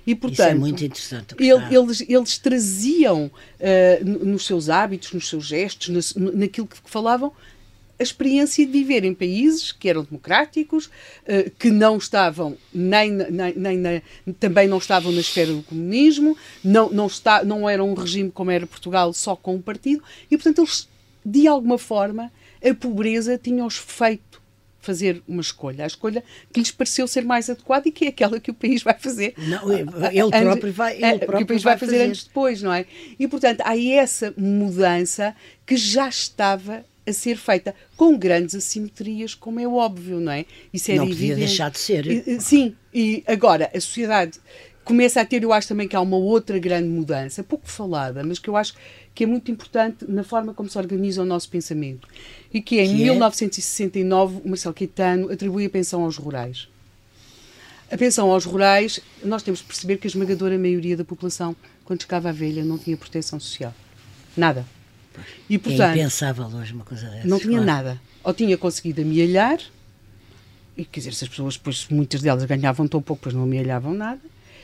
E, portanto, isso é muito interessante. Ele, eles, eles traziam uh, nos seus hábitos, nos seus gestos, na, naquilo que falavam, a experiência de viver em países que eram democráticos, uh, que não estavam nem, nem, nem na, também não estavam na esfera do comunismo, não, não, está, não era um regime como era Portugal, só com um partido, e portanto eles, de alguma forma, a pobreza tinha-os feito fazer uma escolha, a escolha que lhes pareceu ser mais adequada e que é aquela que o país vai fazer. Não, ele próprio vai, ele próprio que o país vai, vai fazer, fazer antes depois, não é? E portanto há essa mudança que já estava a ser feita com grandes assimetrias, como é óbvio, não é? Isso era não podia evidente. deixar de ser. E, sim, e agora a sociedade começa a ter, eu acho também que há uma outra grande mudança, pouco falada, mas que eu acho que é muito importante na forma como se organiza o nosso pensamento. E que em que mil novecentos e sessenta e nove o Marcelo Caetano atribui a pensão aos rurais. A pensão aos rurais, nós temos de perceber que a esmagadora maioria da população, quando chegava à velha, não tinha proteção social. Nada. E, portanto, é impensável hoje uma coisa dessas. Não tinha claro. nada. Ou tinha conseguido amealhar, e quer dizer, se as pessoas, depois, muitas delas ganhavam tão pouco, depois não amealhavam nada,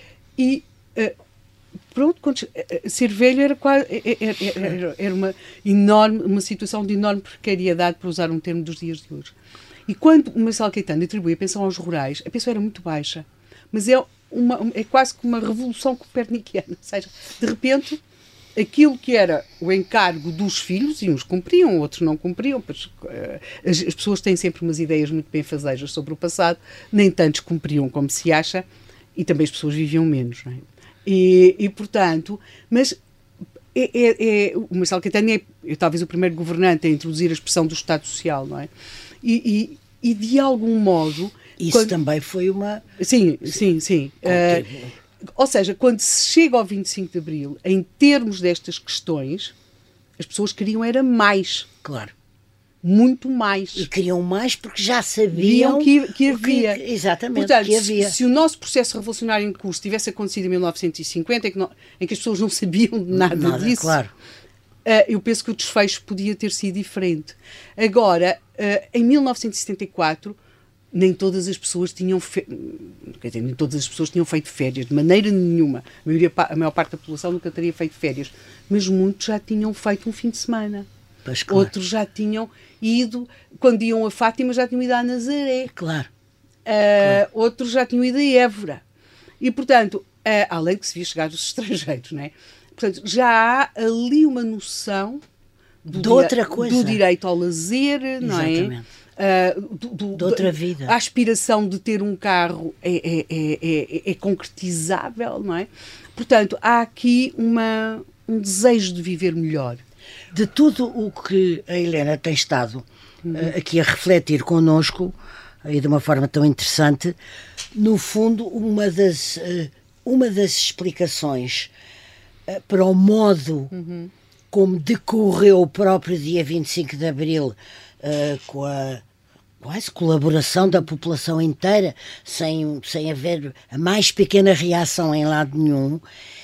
e uh, pronto, quando, uh, ser velho era, quase, era, era, era uma, enorme, uma situação de enorme precariedade, para usar um termo dos dias de hoje. E quando o Marcelo Caetano atribui a pensão aos rurais, a pensão era muito baixa, mas é, uma, é quase que uma revolução copernicana, ou seja, de repente aquilo que era o encargo dos filhos, e uns cumpriam, outros não cumpriam, pois, uh, as, as pessoas têm sempre umas ideias muito benfazejas sobre o passado, nem tantos cumpriam como se acha, e também as pessoas viviam menos, não é? E, e portanto, mas é, é, é, o Marcelo Caetano é, é talvez o primeiro governante a introduzir a expressão do Estado Social, não é? E, e, e de algum modo... Isso quando... também foi uma... Sim, sim, sim. Uh, Ou seja, quando se chega ao vinte e cinco de Abril, em termos destas questões, as pessoas queriam era mais. Claro. Muito mais. E queriam mais porque já sabiam que, que havia. Que, exatamente, Portanto, que havia. Se, se o nosso processo revolucionário em curso tivesse acontecido em mil novecentos e cinquenta, em que, não, em que as pessoas não sabiam nada, nada disso, claro. uh, eu penso que o desfecho podia ter sido diferente. Agora, uh, em mil novecentos e setenta e quatro... nem todas as pessoas tinham fe... quer dizer, nem todas as pessoas tinham feito férias, de maneira nenhuma. A, maioria, a maior parte da população nunca teria feito férias, mas muitos já tinham feito um fim de semana. Pois, claro. Outros já tinham ido, quando iam a Fátima, já tinham ido a Nazaré. Claro. Uh, claro. Outros já tinham ido a Évora. E, portanto, uh, além de que se via chegar dos estrangeiros, não é? Portanto, já há ali uma noção do, de outra coisa. do direito ao lazer, não é? Exatamente. Uh, do, do, de outra vida. A aspiração de ter um carro é, é, é, é, é concretizável, não é? Portanto, há aqui uma, um desejo de viver melhor. De tudo o que a Helena tem estado uhum. uh, aqui a refletir connosco, e de uma forma tão interessante, no fundo, uma das, uh, uma das explicações uh, para o modo uhum. como decorreu o próprio dia vinte e cinco de Abril, Uh, com a quase colaboração da população inteira, sem, sem haver a mais pequena reação em lado nenhum,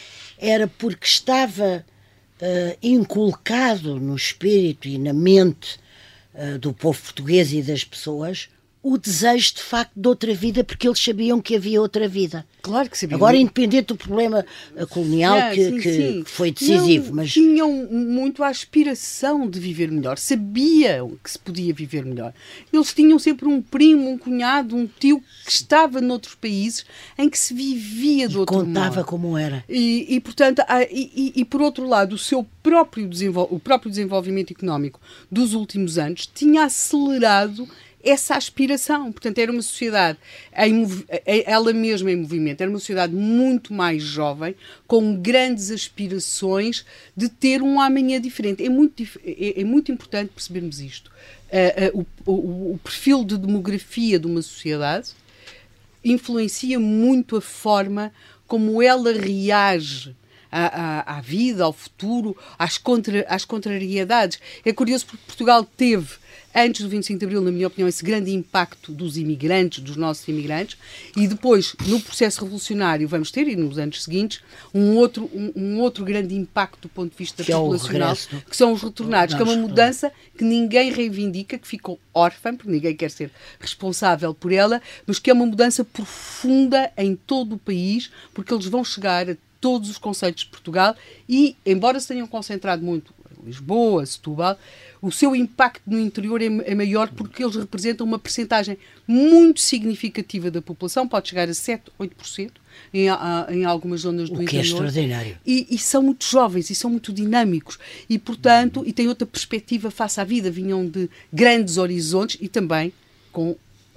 era porque estava uh, inculcado no espírito e na mente uh, do povo português e das pessoas o desejo de facto de outra vida, porque eles sabiam que havia outra vida. Claro que sabiam. Agora, independente do problema colonial ah, que, sim, que, sim. que foi decisivo. Não, mas tinham muito a aspiração de viver melhor, sabiam que se podia viver melhor. Eles tinham sempre um primo, um cunhado, um tio que estava noutros países em que se vivia de e outro contava modo. como era. E, e portanto, há, e, e, e por outro lado, o seu próprio, desenvol- o próprio desenvolvimento económico dos últimos anos tinha acelerado essa aspiração. Portanto, era uma sociedade, em, ela mesma em movimento, era uma sociedade muito mais jovem, com grandes aspirações de ter um amanhã diferente. É muito, é, é muito importante percebermos isto. Uh, uh, o, o, o perfil de demografia de uma sociedade influencia muito a forma como ela reage à, à, à vida, ao futuro, às, contra, às contrariedades. É curioso porque Portugal teve, antes do vinte e cinco de Abril, na minha opinião, esse grande impacto dos imigrantes, dos nossos imigrantes, e depois, no processo revolucionário, vamos ter, e nos anos seguintes, um outro, um, um outro grande impacto do ponto de vista que populacional, é o que são os retornados, que é uma Nós, mudança que ninguém reivindica, que ficou órfã, porque ninguém quer ser responsável por ela, mas que é uma mudança profunda em todo o país, porque eles vão chegar a todos os concelhos de Portugal e, embora se tenham concentrado muito em Lisboa, Setúbal, o seu impacto no interior é, é maior porque eles representam uma percentagem muito significativa da população, pode chegar a sete, oito por cento em, a, em algumas zonas do o que interior. É extraordinário. E, e são muito jovens e são muito dinâmicos e, portanto, e têm outra perspectiva face à vida, vinham de grandes horizontes e também com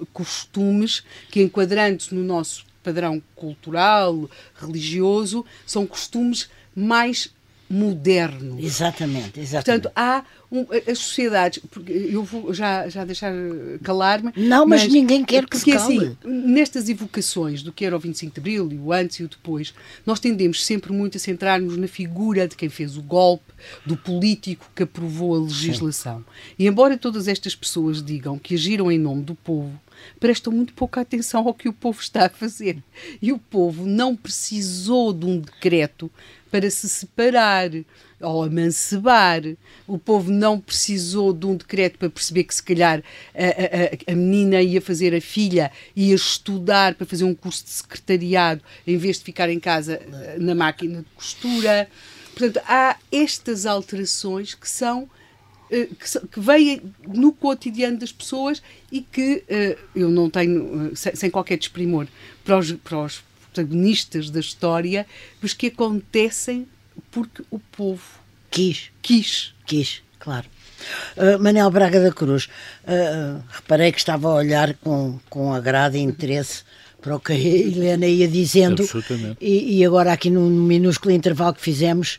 costumes que, enquadrando-se no nosso padrão cultural, religioso, são costumes mais modernos. Exatamente, exatamente. Portanto, há um, as sociedades, porque eu vou já, já deixar calar-me. Não, mas, mas ninguém quer que se cale. Assim, nestas evocações do que era o vinte e cinco de Abril, e o antes e o depois, nós tendemos sempre muito a centrar-nos na figura de quem fez o golpe, do político que aprovou a legislação. Sim. E embora todas estas pessoas digam que agiram em nome do povo, prestam muito pouca atenção ao que o povo está a fazer. E o povo não precisou de um decreto para se separar ou amancebar. O povo não precisou de um decreto para perceber que, se calhar, a, a, a menina ia fazer a filha, ia estudar para fazer um curso de secretariado, em vez de ficar em casa na máquina de costura. Portanto, há estas alterações que são que, que vêm no cotidiano das pessoas e que uh, eu não tenho, uh, sem, sem qualquer desprimor, para os, para os protagonistas da história, mas que acontecem porque o povo quis. Quis. Quis, claro. Uh, Manuel Braga da Cruz, uh, reparei que estava a olhar com, com agrado e interesse para o que a Helena ia dizendo. E, e agora aqui no, no minúsculo intervalo que fizemos,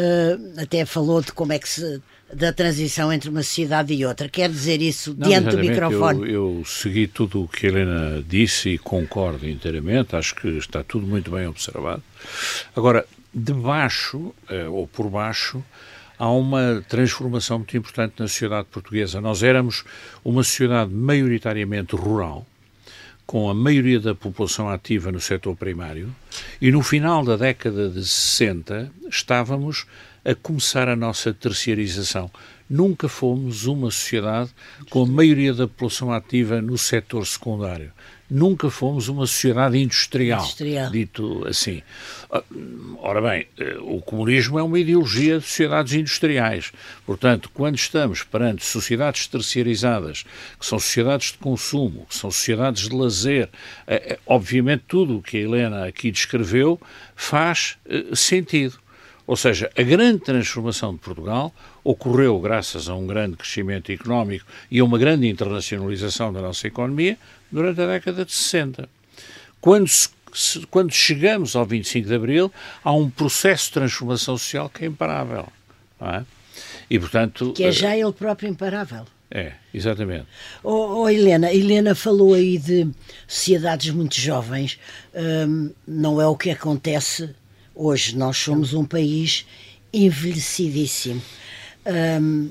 uh, até falou de como é que se... da transição entre uma sociedade e outra. Quer dizer isso Não, diante do microfone? Eu, eu segui tudo o que a Helena disse e concordo inteiramente, acho que está tudo muito bem observado. Agora, debaixo, ou por baixo, há uma transformação muito importante na sociedade portuguesa. Nós éramos uma sociedade maioritariamente rural, com a maioria da população ativa no setor primário, e no final da década de sessenta estávamos a começar a nossa terciarização. Nunca fomos uma sociedade com a maioria da população ativa no setor secundário. Nunca fomos uma sociedade industrial, industrial, dito assim. Ora bem, o comunismo é uma ideologia de sociedades industriais. Portanto, quando estamos perante sociedades terciarizadas, que são sociedades de consumo, que são sociedades de lazer, obviamente tudo o que a Helena aqui descreveu faz sentido. Ou seja, a grande transformação de Portugal ocorreu graças a um grande crescimento económico e a uma grande internacionalização da nossa economia durante a década de sessenta. Quando, se, quando chegamos ao vinte e cinco de Abril, há um processo de transformação social que é imparável. Não é? E, portanto, que é já ele próprio imparável. É, exatamente. Oh, oh, Helena, Helena falou aí de sociedades muito jovens. Hum, não é o que acontece hoje. Nós somos um país envelhecidíssimo. Hum,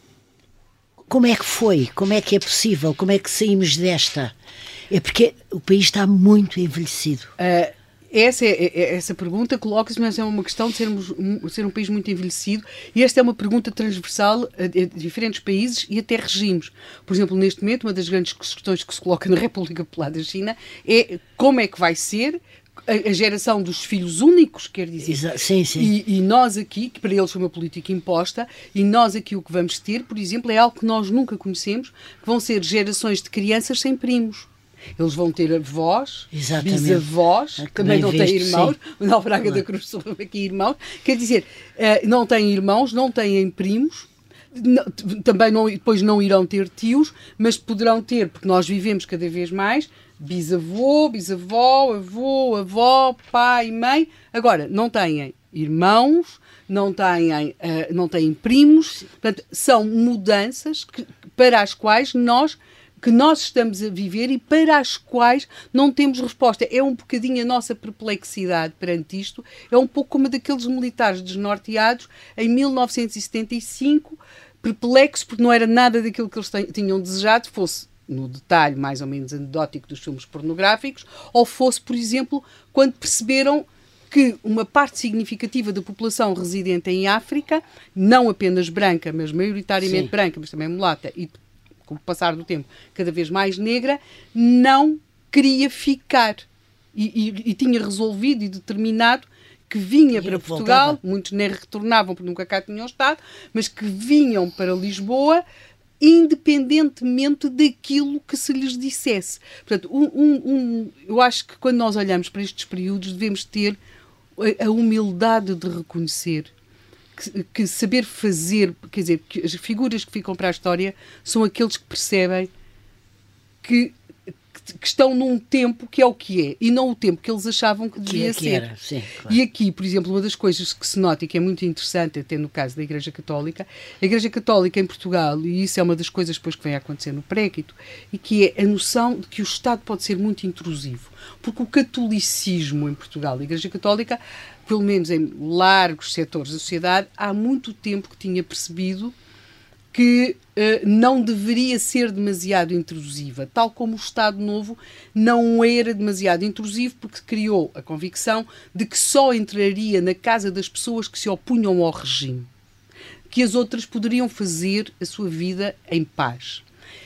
como é que foi? Como é que é possível? Como é que saímos desta? É porque o país está muito envelhecido. Uh, essa, é, essa pergunta coloca-se, mas é uma questão de sermos, um, ser um país muito envelhecido, e esta é uma pergunta transversal a, a diferentes países e até regimes. Por exemplo, neste momento, uma das grandes questões que se coloca na República Popular da China é como é que vai ser a geração dos filhos únicos, quer dizer. Exa- sim, sim. E, e nós aqui, que para eles foi uma política imposta, e nós aqui o que vamos ter, por exemplo, é algo que nós nunca conhecemos, que vão ser gerações de crianças sem primos. Eles vão ter avós, Exatamente. bisavós, É, também não têm irmãos, o Manuel Braga Não é. da Cruz falou aqui irmãos, quer dizer, não têm irmãos, não têm primos, não, também não, depois não irão ter tios, mas poderão ter, porque nós vivemos cada vez mais, bisavô, bisavó, avô, avó, pai, mãe. Agora, não têm irmãos, não têm, uh, não têm primos. Portanto, são mudanças que, para as quais nós que nós estamos a viver e para as quais não temos resposta. É um bocadinho a nossa perplexidade perante isto, é um pouco como a daqueles militares desnorteados em mil novecentos e setenta e cinco, perplexos porque não era nada daquilo que eles tinham desejado, fosse no detalhe mais ou menos anedótico dos filmes pornográficos, ou fosse, por exemplo, quando perceberam que uma parte significativa da população residente em África, não apenas branca, mas maioritariamente Sim. branca, mas também mulata e, com o passar do tempo, cada vez mais negra, não queria ficar. E, e, e tinha resolvido e determinado que vinha e para Portugal, voltava. Muitos nem retornavam porque nunca cá tinham estado, mas que vinham para Lisboa independentemente daquilo que se lhes dissesse. Portanto, um, um, um, eu acho que quando nós olhamos para estes períodos devemos ter a humildade de reconhecer que, que saber fazer, quer dizer, que as figuras que ficam para a história são aqueles que percebem que, que estão num tempo que é o que é e não o tempo que eles achavam que devia que, ser. Que era, sim, claro. E aqui, por exemplo, uma das coisas que se nota e que é muito interessante, até no caso da Igreja Católica, a Igreja Católica em Portugal, e isso é uma das coisas depois que vem a acontecer no Préquito, e que é a noção de que o Estado pode ser muito intrusivo. Porque o catolicismo em Portugal, a Igreja Católica, pelo menos em largos setores da sociedade, há muito tempo que tinha percebido que uh, não deveria ser demasiado intrusiva, tal como o Estado Novo não era demasiado intrusivo, porque criou a convicção de que só entraria na casa das pessoas que se opunham ao regime, que as outras poderiam fazer a sua vida em paz.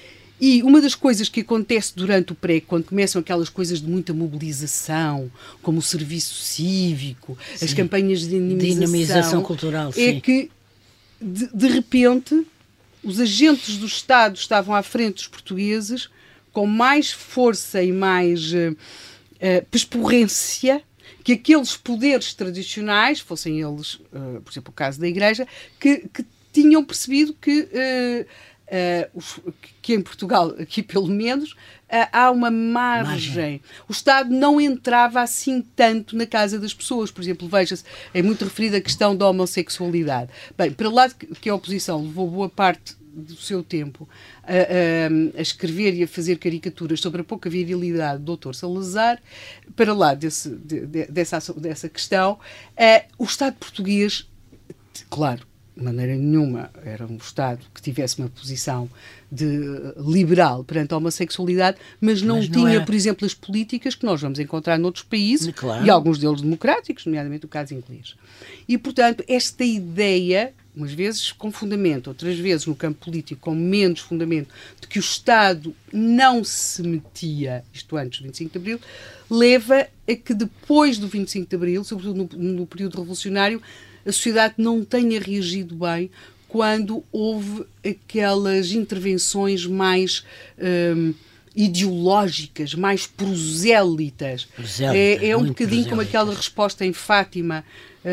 E uma das coisas que acontece durante o pré, quando começam aquelas coisas de muita mobilização, como o serviço cívico, sim. as campanhas de dinamização, dinamização cultural, é sim. que, de, de repente, os agentes do Estado estavam à frente dos portugueses com mais força e mais uh, uh, pesporrência que aqueles poderes tradicionais, fossem eles, uh, por exemplo, o caso da Igreja, que, que tinham percebido que... Uh, Uh, os, que em Portugal, aqui pelo menos, uh, há uma margem. margem. O Estado não entrava assim tanto na casa das pessoas. Por exemplo, veja-se, é muito referida a questão da homossexualidade. Bem, para lá que, que a oposição levou boa parte do seu tempo a, a, a escrever e a fazer caricaturas sobre a pouca virilidade do doutor Salazar, para lá desse, de, de, dessa, dessa questão, uh, o Estado português, claro, de maneira nenhuma era um Estado que tivesse uma posição de liberal perante a homossexualidade, mas não, mas não tinha, era... por exemplo, as políticas que nós vamos encontrar noutros países, claro. E alguns deles democráticos, nomeadamente o caso inglês. E, portanto, esta ideia, umas vezes com fundamento, outras vezes no campo político com menos fundamento, de que o Estado não se metia, isto antes do vinte e cinco de Abril, leva a que depois do vinte e cinco de Abril, sobretudo no, no período revolucionário, a sociedade não tenha reagido bem quando houve aquelas intervenções mais hum, ideológicas, mais prosélitas. Prosélita, é, é um bocadinho prosélitas. Como aquela resposta em Fátima,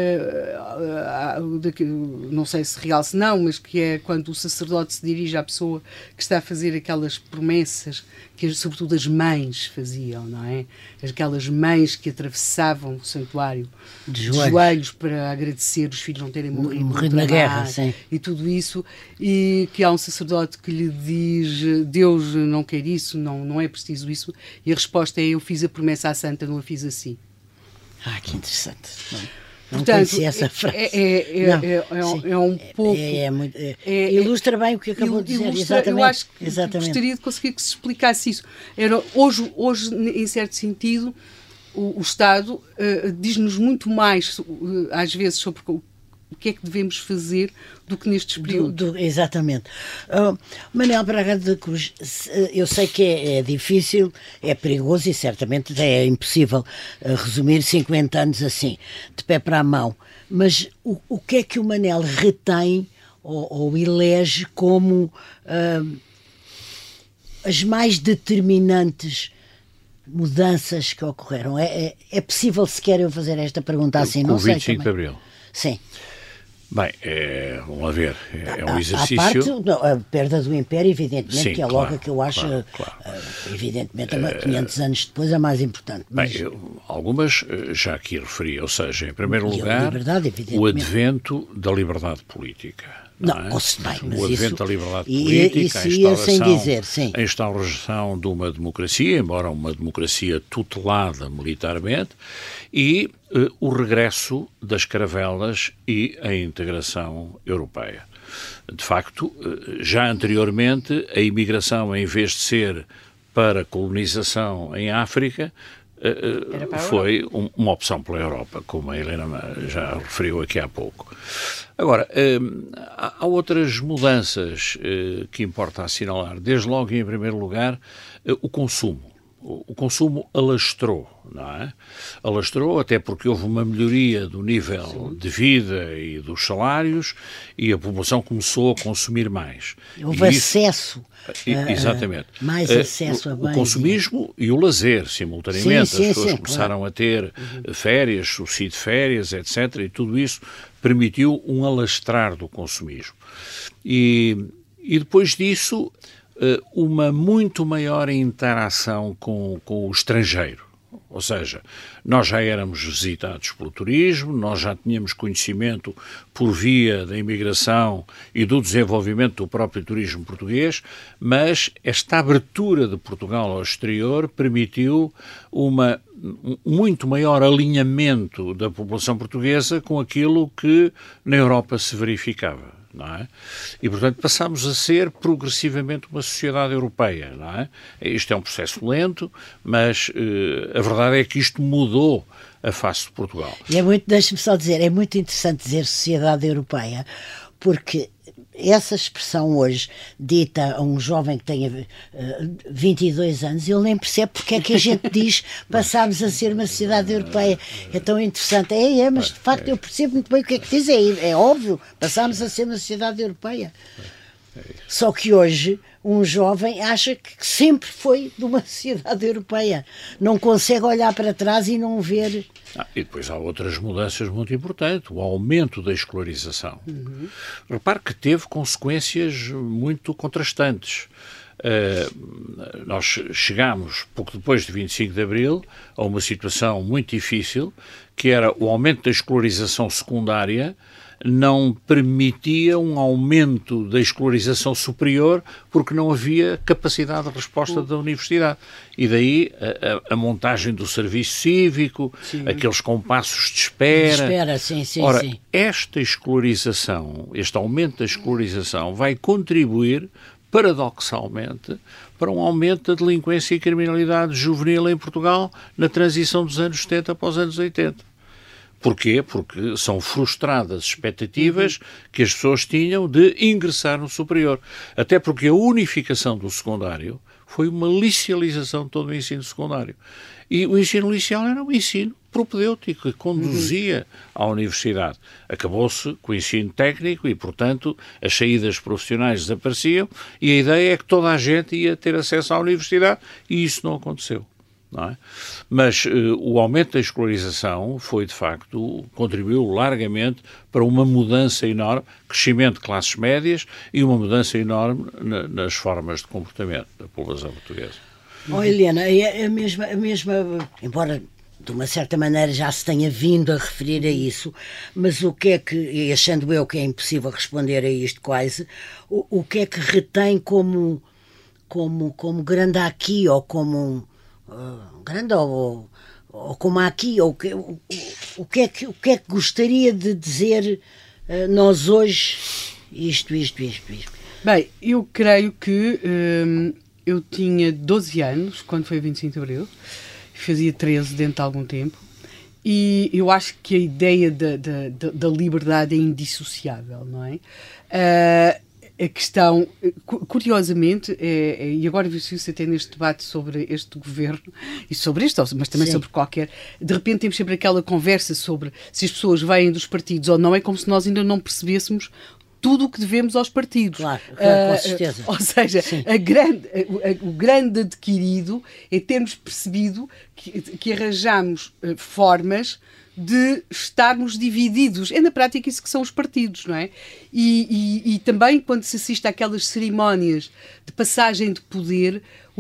uh, uh, uh, de que, não sei se real se não, mas que é quando o sacerdote se dirige à pessoa que está a fazer aquelas promessas que sobretudo as mães faziam, não é? Aquelas mães que atravessavam o santuário de joelhos, de joelhos para agradecer os filhos não terem morrido, morrido na guerra, sim. E tudo isso, e que há um sacerdote que lhe diz Deus não quer isso, não, não é preciso isso, e a resposta é eu fiz a promessa à santa, não a fiz assim. Ah, que interessante. Não, não Portanto, conhecia essa frase. É, é, é, não, é, é, é um pouco... É, é muito, é, é, ilustra bem o que acabou de dizer. Ilustra, exatamente. Eu acho que exatamente. gostaria de conseguir que se explicasse isso. Era, hoje, hoje, em certo sentido, o, o Estado uh, diz-nos muito mais, uh, às vezes, sobre o, o que é que devemos fazer do que nestes períodos. Do, do, exatamente. Uh, Manuel Braga da Cruz, eu sei que é, é difícil, é perigoso e certamente é impossível uh, resumir cinquenta anos assim, de pé para a mão, mas o, o que é que o Manel retém ou, ou elege como uh, as mais determinantes mudanças que ocorreram? É, é, é possível sequer eu fazer esta pergunta assim? Com não o sei vinte e cinco de também. Abril. Sim. Bem, é, vamos lá ver, é, é um a, exercício... A parte, não, a perda do Império, evidentemente, Sim, que é claro, logo a que eu acho, claro, claro. Uh, evidentemente, uh, quinhentos anos depois a mais importante. Mas... Bem, eu, algumas já aqui referi, ou seja, em primeiro e lugar, liberdade, o advento da liberdade política. Não, não é? ou-se bem, mas o advento isso, da liberdade e, política, isso a ia sem instauração, dizer, sim. a instauração de uma democracia, embora uma democracia tutelada militarmente, e uh, o regresso das caravelas e a integração europeia. De facto, uh, já anteriormente, a imigração, em vez de ser para colonização em África, Uh, foi um, uma opção pela Europa, como a Helena já referiu aqui há pouco. Agora, uh, há, há outras mudanças uh, que importa assinalar. Desde logo, e em primeiro lugar, uh, o consumo. O, o consumo alastrou, não é? Alastrou até porque houve uma melhoria do nível Sim. de vida e dos salários e a população começou a consumir mais. Houve e acesso. Isso, Uh, Exatamente. Mais acesso uh, a bens. O consumismo e... e o lazer, simultaneamente. Sim, sim, As pessoas sim, começaram claro. a ter uhum. férias, subsídio de férias, etcétera. E tudo isso permitiu um alastrar do consumismo. E, e depois disso, uh, uma muito maior interação com, com o estrangeiro. Ou seja, nós já éramos visitados pelo turismo, nós já tínhamos conhecimento por via da imigração e do desenvolvimento do próprio turismo português, mas esta abertura de Portugal ao exterior permitiu uma, um muito maior alinhamento da população portuguesa com aquilo que na Europa se verificava. Não é? E, portanto, passámos a ser progressivamente uma sociedade europeia. Não é? Isto é um processo lento, mas uh, a verdade é que isto mudou a face de Portugal. E é muito, deixa-me só dizer, é muito interessante dizer sociedade europeia, porque essa expressão hoje, dita a um jovem que tenha uh, vinte e dois anos, ele nem percebe porque é que a gente diz passámos a ser uma sociedade europeia. É tão interessante. É, é, mas de facto eu percebo muito bem o que é que diz. É, é óbvio, passámos a ser uma sociedade europeia. Só que hoje um jovem acha que sempre foi de uma sociedade europeia. Não consegue olhar para trás e não ver... Ah, e depois há outras mudanças muito importantes. O aumento da escolarização. Uhum. Repare que teve consequências muito contrastantes. Uh, nós chegámos, pouco depois de vinte e cinco de Abril, a uma situação muito difícil, que era o aumento da escolarização secundária não permitia um aumento da escolarização superior porque não havia capacidade de resposta da universidade. E daí a, a, a montagem do serviço cívico, sim. aqueles compassos de espera. De espera, sim, sim, Ora, sim. esta escolarização, este aumento da escolarização vai contribuir, paradoxalmente, para um aumento da delinquência e criminalidade juvenil em Portugal na transição dos anos setenta para os anos oitenta. Porquê? Porque são frustradas expectativas que as pessoas tinham de ingressar no superior. Até porque a unificação do secundário foi uma licealização de todo o ensino secundário. E o ensino liceal era um ensino propedêutico, que conduzia à universidade. Acabou-se com o ensino técnico e, portanto, as saídas profissionais desapareciam e a ideia é que toda a gente ia ter acesso à universidade e isso não aconteceu. Não é? Mas uh, o aumento da escolarização foi, de facto, contribuiu largamente para uma mudança enorme, crescimento de classes médias e uma mudança enorme na, nas formas de comportamento da população portuguesa. Oh, Helena, é a mesma, a mesma, embora de uma certa maneira já se tenha vindo a referir a isso, mas o que é que, e achando eu que é impossível responder a isto quase, o, o que é que retém como, como, como grande aqui ou como um Uh, grande ou, ou como aqui, ou que, o, o, que é que, o que é que gostaria de dizer uh, nós hoje isto, isto, isto, isto? Bem, eu creio que hum, eu tinha doze anos quando foi vinte e cinco de Abril, fazia treze dentro de algum tempo, e eu acho que a ideia da, da, da liberdade é indissociável, não é? Uh, A questão, curiosamente, é, é, e agora viu-se até neste debate sobre este governo, e sobre este, mas também Sim. sobre qualquer, de repente temos sempre aquela conversa sobre se as pessoas vêm dos partidos ou não, é como se nós ainda não percebêssemos tudo o que devemos aos partidos. Claro, claro, com certeza. Uh, ou seja, a grande, a, a, o grande adquirido é termos percebido que, que arranjamos uh, formas de estarmos divididos. É na prática isso que são os partidos, não é? E, e, e também quando se assiste àquelas cerimónias de passagem de poder, o,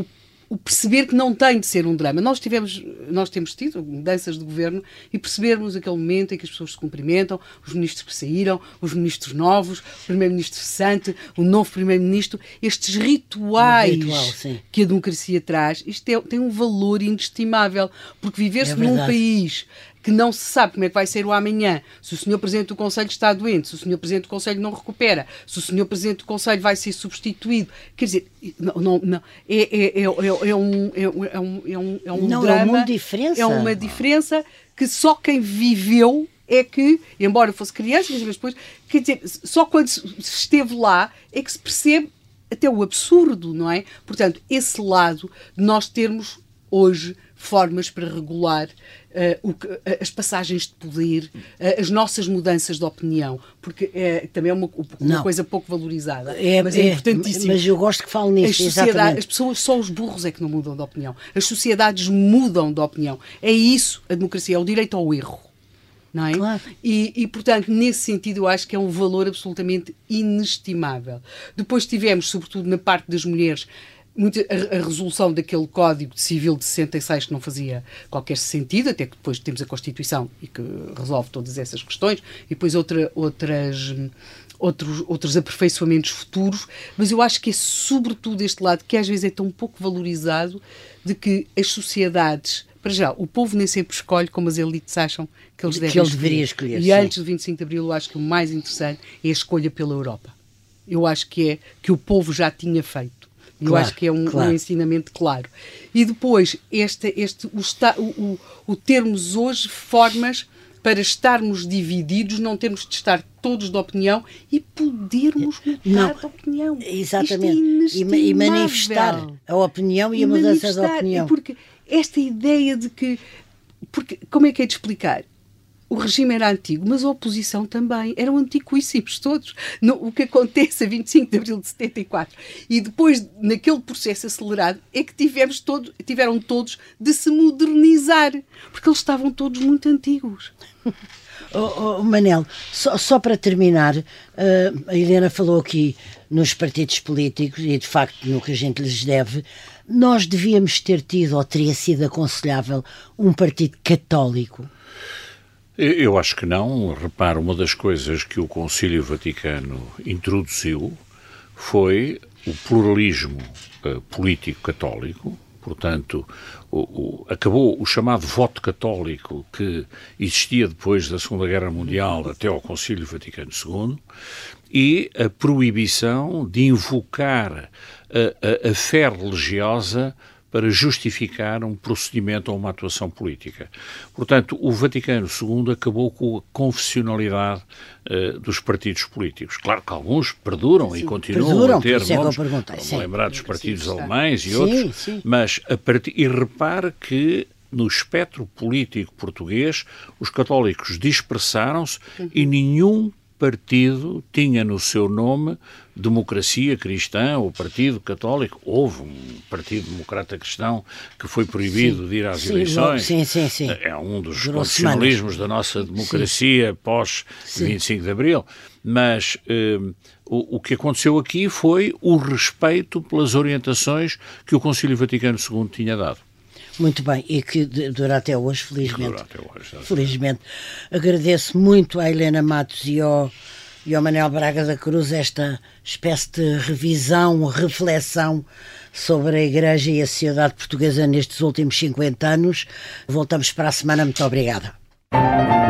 o perceber que não tem de ser um drama. Nós, tivemos, nós temos tido mudanças de governo e percebermos aquele momento em que as pessoas se cumprimentam, os ministros que saíram, os ministros novos, o primeiro-ministro cessante, o novo primeiro-ministro, estes rituais um ritual, que a democracia traz, isto é, tem um valor inestimável, porque viver-se é num país que não se sabe como é que vai ser o amanhã, se o senhor Presidente do Conselho está doente, se o senhor Presidente do Conselho não recupera, se o senhor Presidente do Conselho vai ser substituído. Quer dizer, não, não, não, é, é, é, é, é um, é, é um, é um, é um não, drama, é uma diferença. É uma diferença que só quem viveu é que, embora fosse criança, mas depois, quer dizer, só quando se esteve lá é que se percebe até o absurdo, não é? Portanto, esse lado de nós termos hoje formas para regular uh, o que, uh, as passagens de poder, uh, as nossas mudanças de opinião, porque é, também é uma, uma coisa pouco valorizada, é, mas é, é importantíssimo. Mas eu gosto que fale nisso, exatamente. As pessoas, só os burros é que não mudam de opinião. As sociedades mudam de opinião. É isso, a democracia, é o direito ao erro. Não é? Claro. E, e, portanto, nesse sentido, eu acho que é um valor absolutamente inestimável. Depois tivemos, sobretudo na parte das mulheres, muito, a, a resolução daquele Código Civil de sessenta e seis que não fazia qualquer sentido, até que depois temos a Constituição e que resolve todas essas questões, e depois outra, outras, outros, outros aperfeiçoamentos futuros, mas eu acho que é sobretudo este lado, que às vezes é tão pouco valorizado, de que as sociedades, para já, o povo nem sempre escolhe como as elites acham que eles devem que ele escolher. deveria escolher. E sim. antes do vinte e cinco de Abril, eu acho que o mais interessante é a escolha pela Europa. Eu acho que é que o povo já tinha feito. Eu claro, acho que é um, claro. um ensinamento claro. E depois, este, este, o, o, o, o termos hoje formas para estarmos divididos, não termos de estar todos de opinião e podermos mudar não, de opinião. Exatamente. Isto é e, e manifestar a opinião e, e a mudança de opinião. Porque esta ideia de que... Porque, como é que é de explicar? O regime era antigo, mas a oposição também. Eram antiquíssimos todos. No, o que acontece a vinte e cinco de Abril de setenta e quatro e depois, naquele processo acelerado, é que tivemos todo, tiveram todos de se modernizar, porque eles estavam todos muito antigos. Oh, oh, Manel, só, só para terminar, uh, a Helena falou aqui nos partidos políticos e, de facto, no que a gente lhes deve. Nós devíamos ter tido, ou teria sido aconselhável, um partido católico? Eu acho que não. Repara, uma das coisas que o Concílio Vaticano introduziu foi o pluralismo uh, político católico. Portanto, o, o, acabou o chamado voto católico que existia depois da Segunda Guerra Mundial até ao Concílio Vaticano segundo, e a proibição de invocar a, a, a fé religiosa para justificar um procedimento ou uma atuação política. Portanto, o Vaticano segundo acabou com a confessionalidade uh, dos partidos políticos. Claro que alguns perduram sim, e continuam perduram, a ter nomes, vamos lembrar dos partidos sim, alemães e sim, outros, sim. mas a part... e repare que no espectro político português os católicos dispersaram-se uhum. e nenhum partido tinha no seu nome Democracia Cristã ou Partido Católico. Houve um Partido Democrata Cristão que foi proibido sim, de ir às sim, eleições. Sim, sim, sim. É um dos constitucionalismos da nossa democracia sim. pós vinte e cinco de Abril. Mas eh, o, o que aconteceu aqui foi o respeito pelas orientações que o Concílio Vaticano segundo tinha dado. Muito bem, e que dura até hoje, felizmente. Dura até hoje, felizmente. Agradeço muito à Helena Matos e ao, e ao Manel Braga da Cruz esta espécie de revisão, reflexão sobre a Igreja e a sociedade portuguesa nestes últimos cinquenta anos. Voltamos para a semana. Muito obrigada.